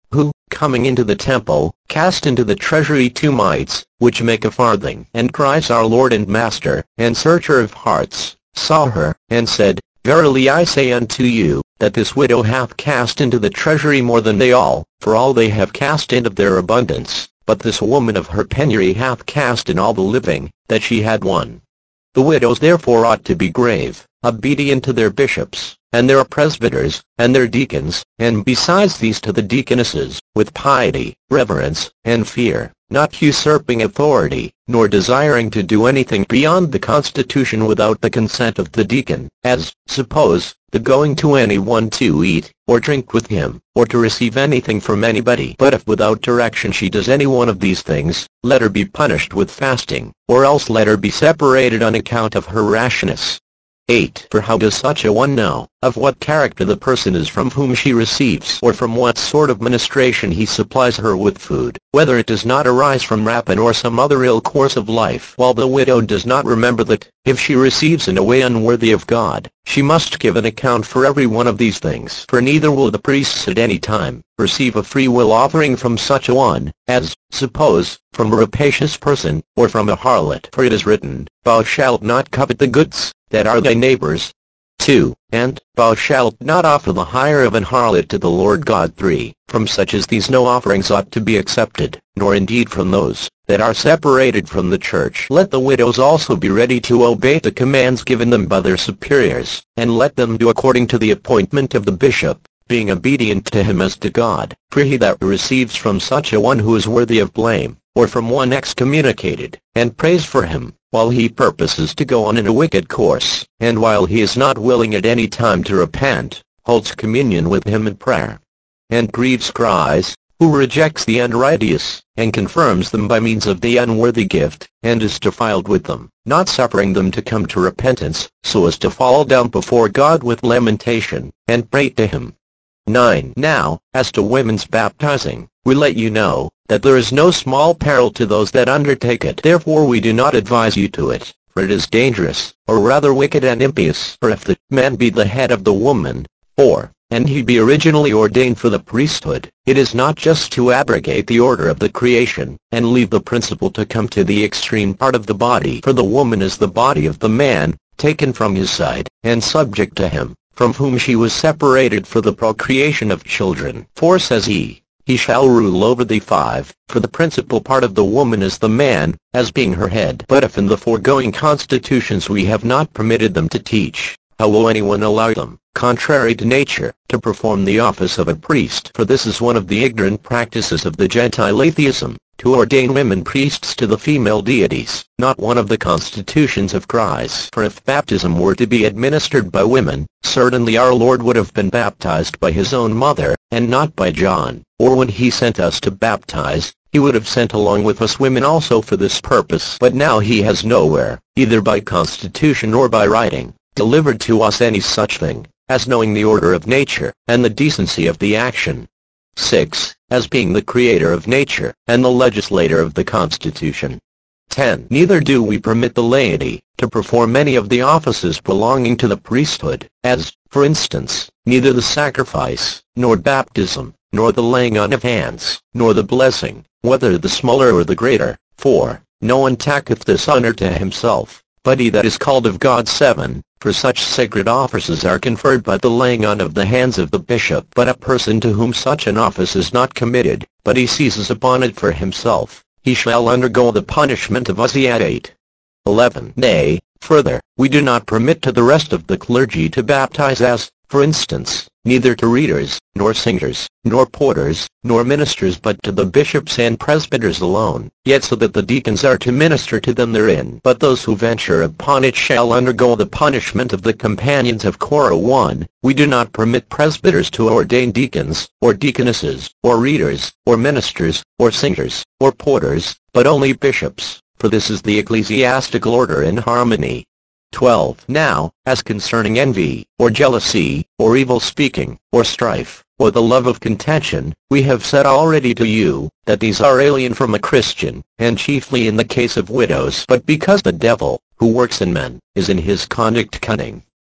coming into the temple, cast into the treasury two mites, which make a farthing. And Christ our Lord and Master, and Searcher of hearts, saw her, and said, Verily I say unto you, that this widow hath cast into the treasury more than they all, for all they have cast in of their abundance, but this woman of her penury hath cast in all the living, that she had one. The widows therefore ought to be grave, obedient to their bishops, and their presbyters, and their deacons, and besides these to the deaconesses, with piety, reverence, and fear, not usurping authority, nor desiring to do anything beyond the constitution without the consent of the deacon, as, suppose, the going to any one to eat, or drink with him, or to receive anything from anybody. But if without direction she does any one of these things, let her be punished with fasting, or else let her be separated on account of her rashness. eight. For how does such a one know, of what character the person is from whom she receives, or from what sort of ministration he supplies her with food, whether it does not arise from rapine or some other ill course of life? While the widow does not remember that, if she receives in a way unworthy of God, she must give an account for every one of these things. For neither will the priests at any time receive a free will offering from such a one, as, suppose, from a rapacious person, or from a harlot. For it is written, Thou shalt not covet the goods that are thy neighbor's. two. And, Thou shalt not offer the hire of an harlot to the Lord God. three. From such as these no offerings ought to be accepted, nor indeed from those that are separated from the church. Let the widows also be ready to obey the commands given them by their superiors, and let them do according to the appointment of the bishop, being obedient to him as to God. For he that receives from such a one who is worthy of blame, or from one excommunicated, and prays for him, while he purposes to go on in a wicked course, and while he is not willing at any time to repent, holds communion with him in prayer, and grieves Christ, who rejects the unrighteous, and confirms them by means of the unworthy gift, and is defiled with them, not suffering them to come to repentance, so as to fall down before God with lamentation, and pray to him. nine. Now, as to women's baptizing, we let you know, that there is no small peril to those that undertake it. Therefore we do not advise you to it, for it is dangerous, or rather wicked and impious. For if the man be the head of the woman, or, and he be originally ordained for the priesthood, it is not just to abrogate the order of the creation, and leave the principle to come to the extreme part of the body. For the woman is the body of the man, taken from his side, and subject to him, from whom she was separated for the procreation of children. For says he, He shall rule over thee. five. For the principal part of the woman is the man, as being her head. But if in the foregoing constitutions we have not permitted them to teach, how will anyone allow them, contrary to nature, to perform the office of a priest? For this is one of the ignorant practices of the Gentile atheism, to ordain women priests to the female deities, not one of the constitutions of Christ. For if baptism were to be administered by women, certainly our Lord would have been baptized by his own mother, and not by John, or when he sent us to baptize, he would have sent along with us women also for this purpose. But now he has nowhere, either by constitution or by writing, delivered to us any such thing, as knowing the order of nature, and the decency of the action. six. As being the creator of nature, and the legislator of the constitution. ten. Neither do we permit the laity to perform any of the offices belonging to the priesthood, as, for instance, neither the sacrifice, nor baptism, nor the laying on of hands, nor the blessing, whether the smaller or the greater. four. No one taketh this honor to himself, but he that is called of God. seven. For such sacred offices are conferred by the laying on of the hands of the bishop. But a person to whom such an office is not committed, but he seizes upon it for himself, he shall undergo the punishment of Uzziah. eight. eleven. Nay, further, we do not permit to the rest of the clergy to baptize as, for instance, neither to readers, nor singers, nor porters, nor ministers, but to the bishops and presbyters alone, yet so that the deacons are to minister to them therein. But those who venture upon it shall undergo the punishment of the companions of Korah. one. We do not permit presbyters to ordain deacons, or deaconesses, or readers, or ministers, or singers, or porters, but only bishops, for this is the ecclesiastical order in harmony. twelve. Now, as concerning envy, or jealousy, or evil speaking, or strife, or the love of contention, we have said already to you, that these are alien from a Christian, and chiefly in the case of widows. But because the devil, who works in men, is in his conduct cunning,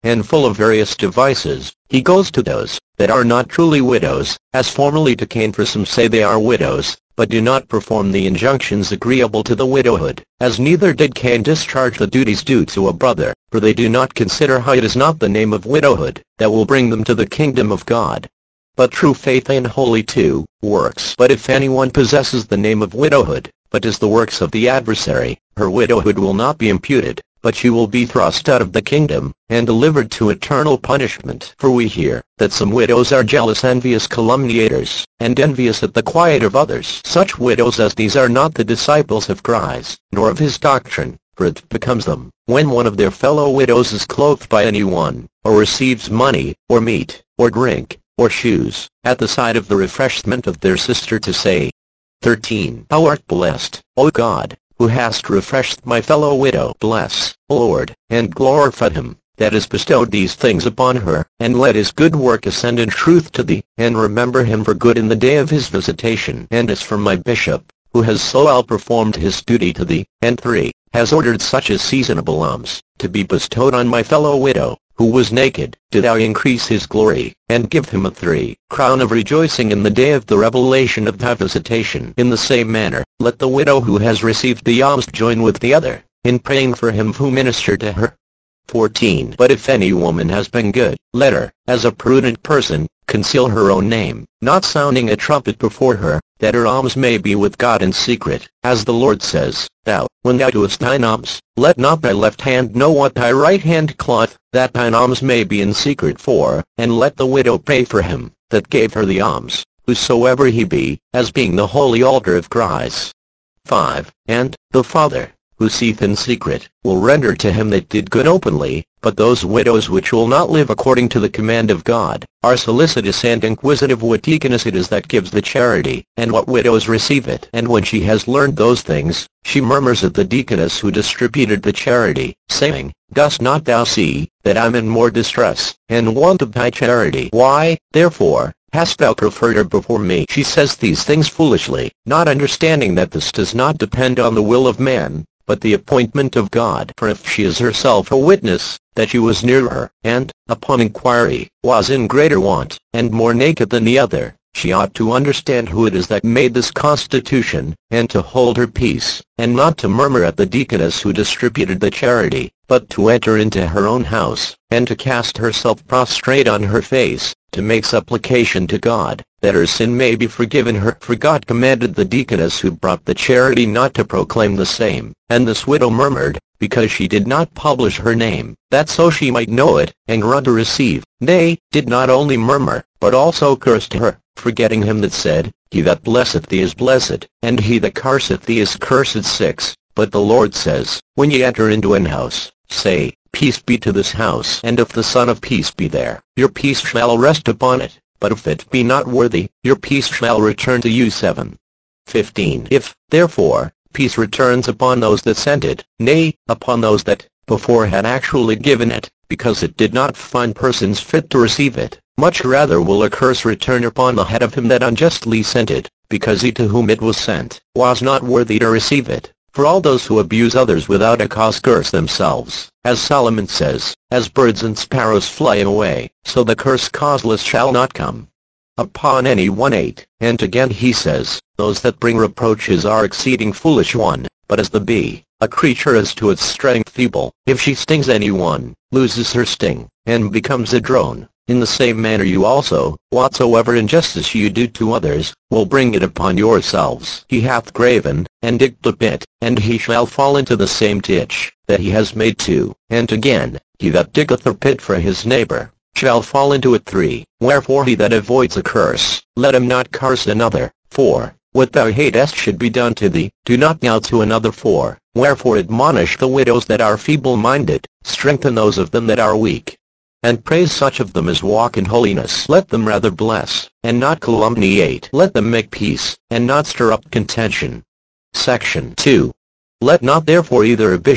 and full of various devices, he goes to those that are not truly widows, as formerly to Cain, for some say they are widows, but do not perform the injunctions agreeable to the widowhood, as neither did Cain discharge the duties due to a brother, for they do not consider how it is not the name of widowhood that will bring them to the kingdom of God, but true faith and holy too, works. But if anyone possesses the name of widowhood, but is the works of the adversary, her widowhood will not be imputed, but she will be thrust out of the kingdom, and delivered to eternal punishment. For we hear that some widows are jealous, envious calumniators, and envious at the quiet of others. Such widows as these are not the disciples of Christ, nor of his doctrine, for it becomes them, when one of their fellow widows is clothed by anyone, or receives money, or meat, or drink, or shoes, at the sight of the refreshment of their sister, to say, thirteen. Thou art blessed, O God, who hast refreshed my fellow widow. Bless, O Lord, and glorify him that has bestowed these things upon her, and let his good work ascend in truth to thee, and remember him for good in the day of his visitation. And as for my bishop, who has so well performed his duty to thee, and three, has ordered such as seasonable alms, to be bestowed on my fellow widow, who was naked, do thou increase his glory, and give him a three crown of rejoicing in the day of the revelation of thy visitation. In the same manner, let the widow who has received the alms join with the other, in praying for him who ministered to her. fourteen. But if any woman has been good, let her, as a prudent person, conceal her own name, not sounding a trumpet before her, that her alms may be with God in secret, as the Lord says, Thou, when thou doest thine alms, let not thy left hand know what thy right hand cloth, that thine alms may be in secret. For, and let the widow pray for him that gave her the alms, whosoever he be, as being the holy altar of Christ. five. And, the Father, who seeth in secret, will render to him that did good openly. But those widows which will not live according to the command of God, are solicitous and inquisitive what deaconess it is that gives the charity, and what widows receive it. And when she has learned those things, she murmurs at the deaconess who distributed the charity, saying, Dost not thou see, that I am in more distress, and want of thy charity? Why, therefore, hast thou preferred her before me? She says these things foolishly, not understanding that this does not depend on the will of man, but the appointment of God. For if she is herself a witness, that she was near her, and, upon inquiry, was in greater want, and more naked than the other, she ought to understand who it is that made this constitution, and to hold her peace, and not to murmur at the deaconess who distributed the charity, but to enter into her own house, and to cast herself prostrate on her face, to make supplication to God, that her sin may be forgiven her. For God commanded the deaconess who brought the charity not to proclaim the same, and this widow murmured, because she did not publish her name, that so she might know it, and run to receive, nay, did not only murmur, but also cursed her, forgetting him that said, He that blesseth thee is blessed, and he that curseth thee is cursed. six. But the Lord says, When ye enter into an house, say, Peace be to this house. And if the Son of Peace be there, your peace shall rest upon it, but if it be not worthy, your peace shall return to you. seven. fifteen. If, therefore, peace returns upon those that sent it, nay, upon those that, before had actually given it, because it did not find persons fit to receive it, much rather will a curse return upon the head of him that unjustly sent it, because he to whom it was sent was not worthy to receive it. For all those who abuse others without a cause curse themselves, as Solomon says, as birds and sparrows fly away, so the curse causeless shall not come upon any one. eight. And again he says, Those that bring reproaches are exceeding foolish. one. But as the bee, a creature is to its strength feeble, if she stings any one, loses her sting, and becomes a drone, in the same manner you also, whatsoever injustice you do to others, will bring it upon yourselves. He hath graven, and digged a pit, and he shall fall into the same ditch that he has made too. And again, he that diggeth a pit for his neighbor, shall fall into it. three. Wherefore he that avoids a curse, let him not curse another. four. What thou hatest should be done to thee, do not thou to another. four. Wherefore admonish the widows that are feeble-minded, strengthen those of them that are weak, and praise such of them as walk in holiness. Let them rather bless, and not calumniate. Let them make peace, and not stir up contention. Section two. Let not therefore either a bishop,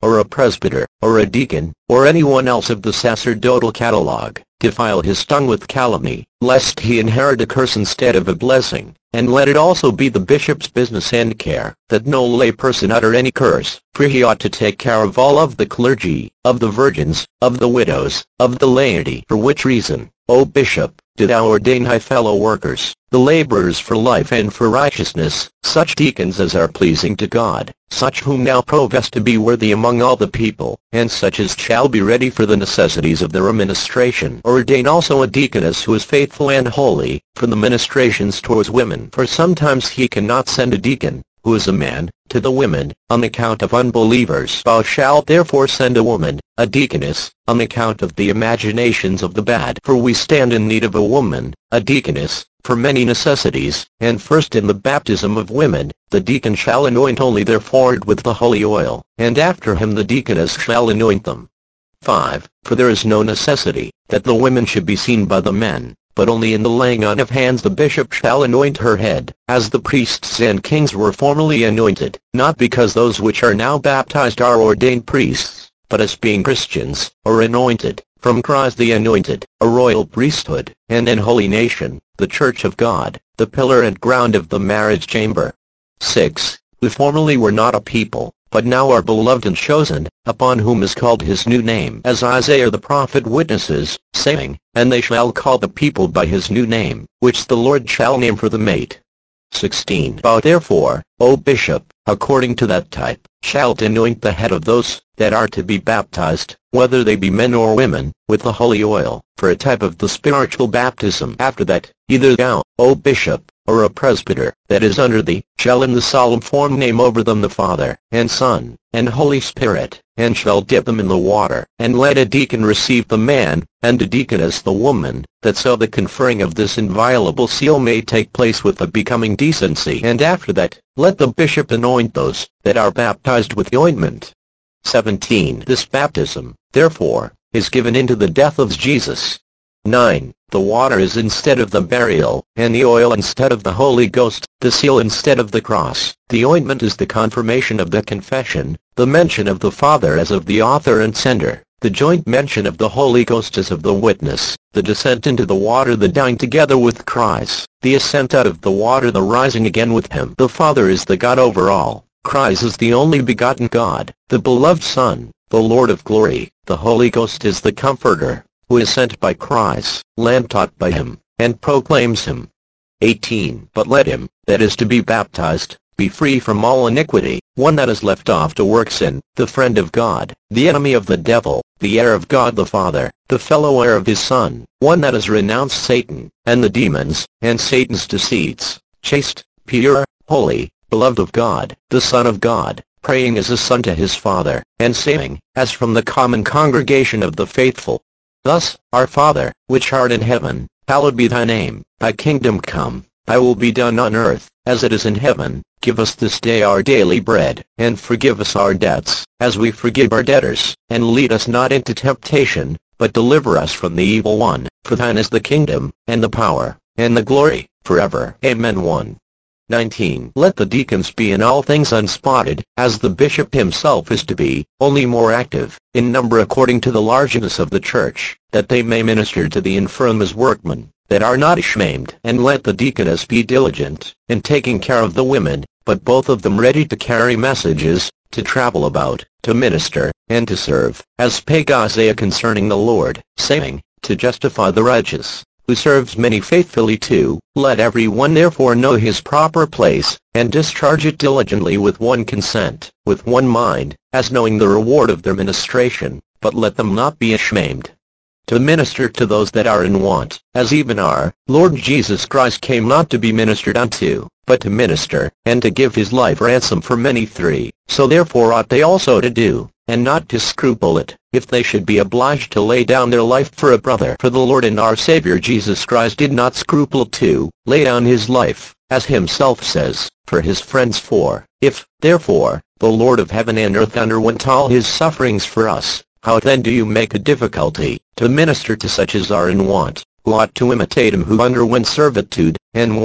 or a presbyter, or a deacon, or anyone else of the sacerdotal catalogue, defile his tongue with calumny, lest he inherit a curse instead of a blessing. And let it also be the bishop's business and care, that no lay person utter any curse, for he ought to take care of all of the clergy, of the virgins, of the widows, of the laity. For which reason, O bishop, do thou ordain thy fellow workers, the laborers for life and for righteousness, such deacons as are pleasing to God, such whom thou provest to be worthy among all the people, and such as shall be ready for the necessities of their administration. Ordain also a deaconess who is faithful and holy, for the ministrations towards women. For sometimes he cannot send a deacon, who is a man, to the women, on account of unbelievers. Thou shalt therefore send a woman, a deaconess, on account of the imaginations of the bad. For we stand in need of a woman, a deaconess, for many necessities, and first in the baptism of women, the deacon shall anoint only their forehead with the holy oil, and after him the deaconess shall anoint them. five. For there is no necessity, that the women should be seen by the men, but only in the laying on of hands the bishop shall anoint her head, as the priests and kings were formerly anointed, not because those which are now baptized are ordained priests, but as being Christians, or anointed, from Christ the anointed, a royal priesthood, and an holy nation, the church of God, the pillar and ground of the marriage chamber. six. Who formerly were not a people, but now are beloved and chosen, upon whom is called his new name. As Isaiah the prophet witnesses, saying, And they shall call the people by his new name, which the Lord shall name for the mate. sixteen. Thou therefore, O bishop, according to that type, shalt anoint the head of those that are to be baptized, whether they be men or women, with the holy oil, for a type of the spiritual baptism. After that, either thou, O bishop, or a presbyter, that is under thee, shall in the solemn form name over them the Father, and Son, and Holy Spirit, and shall dip them in the water, and let a deacon receive the man, and a deaconess the woman, that so the conferring of this inviolable seal may take place with a becoming decency. And after that, let the bishop anoint those that are baptized with the ointment. seventeen. This baptism, therefore, is given into the death of Jesus. nine. The water is instead of the burial, and the oil instead of the Holy Ghost, the seal instead of the cross. The ointment is the confirmation of the confession, the mention of the Father as of the author and sender, the joint mention of the Holy Ghost as of the witness, the descent into the water, the dying together with Christ, the ascent out of the water, the rising again with him. The Father is the God over all. Christ is the only begotten God, the beloved Son, the Lord of glory. The Holy Ghost is the Comforter, who is sent by Christ, and taught by him, and proclaims him. eighteen. But let him that is to be baptized be free from all iniquity, one that is left off to work sin, the friend of God, the enemy of the devil, the heir of God the Father, the fellow heir of his Son, one that has renounced Satan, and the demons, and Satan's deceits, chaste, pure, holy, beloved of God, the Son of God, praying as a son to his Father, and saying, as from the common congregation of the faithful, Thus, Our Father, which art in heaven, hallowed be thy name, thy kingdom come, thy will be done on earth, as it is in heaven. Give us this day our daily bread, and forgive us our debts, as we forgive our debtors, and lead us not into temptation, but deliver us from the evil one. For thine is the kingdom, and the power, and the glory, forever. Amen. one. nineteen. Let the deacons be in all things unspotted, as the bishop himself is to be, only more active, in number according to the largeness of the church, that they may minister to the infirm as workmen, that are not ashamed. And let the deaconess be diligent, in taking care of the women, but both of them ready to carry messages, to travel about, to minister, and to serve, as spake Isaiah concerning the Lord, saying, to justify the righteous, who serves many faithfully too. Let every one therefore know his proper place, and discharge it diligently with one consent, with one mind, as knowing the reward of their ministration, but let them not be ashamed to minister to those that are in want, as even our Lord Jesus Christ came not to be ministered unto, but to minister, and to give his life ransom for many. three. So therefore ought they also to do, and not to scruple it, if they should be obliged to lay down their life for a brother. For the Lord and our Savior Jesus Christ did not scruple to lay down his life, as himself says, for his friends. For, if, therefore, the Lord of heaven and earth underwent all his sufferings for us, how then do you make a difficulty to minister to such as are in want, who ought to imitate him who underwent servitude, and want,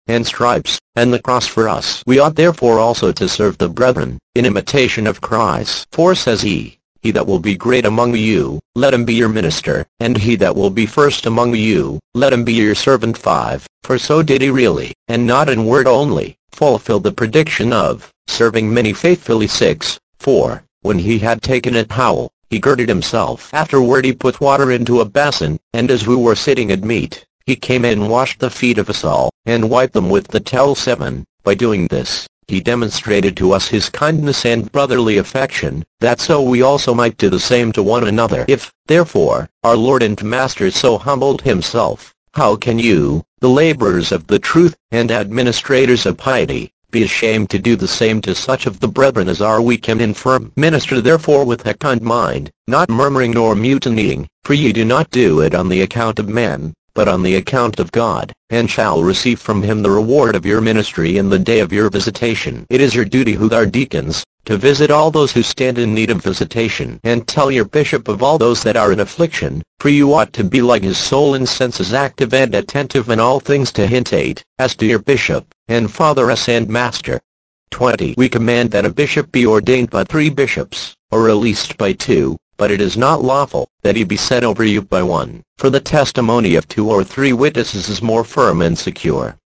and stripes, and the cross for us. We ought therefore also to serve the brethren, in imitation of Christ. For says he, He that will be great among you, let him be your minister, and he that will be first among you, let him be your servant. five. For so did he really, and not in word only, fulfill the prediction of, serving many faithfully. six. For, when he had taken a towel, he girded himself. Afterward he put water into a basin, and as we were sitting at meat, he came in and washed the feet of us all, and wiped them with the towel. seven. By doing this, he demonstrated to us his kindness and brotherly affection, that so we also might do the same to one another. If, therefore, our Lord and Master so humbled himself, how can you, the laborers of the truth, and administrators of piety, be ashamed to do the same to such of the brethren as are weak and infirm? Minister therefore with a kind mind, not murmuring nor mutinying, for ye do not do it on the account of men, but on the account of God, and shall receive from him the reward of your ministry in the day of your visitation. It is your duty who are deacons, to visit all those who stand in need of visitation, and tell your bishop of all those that are in affliction, for you ought to be like his soul in senses, active and attentive in all things to hint eight, as to your bishop, and father us and master. twenty. We command that a bishop be ordained by three bishops, or at least by two, but it is not lawful that he be set over you by one, for the testimony of two or three witnesses is more firm and secure.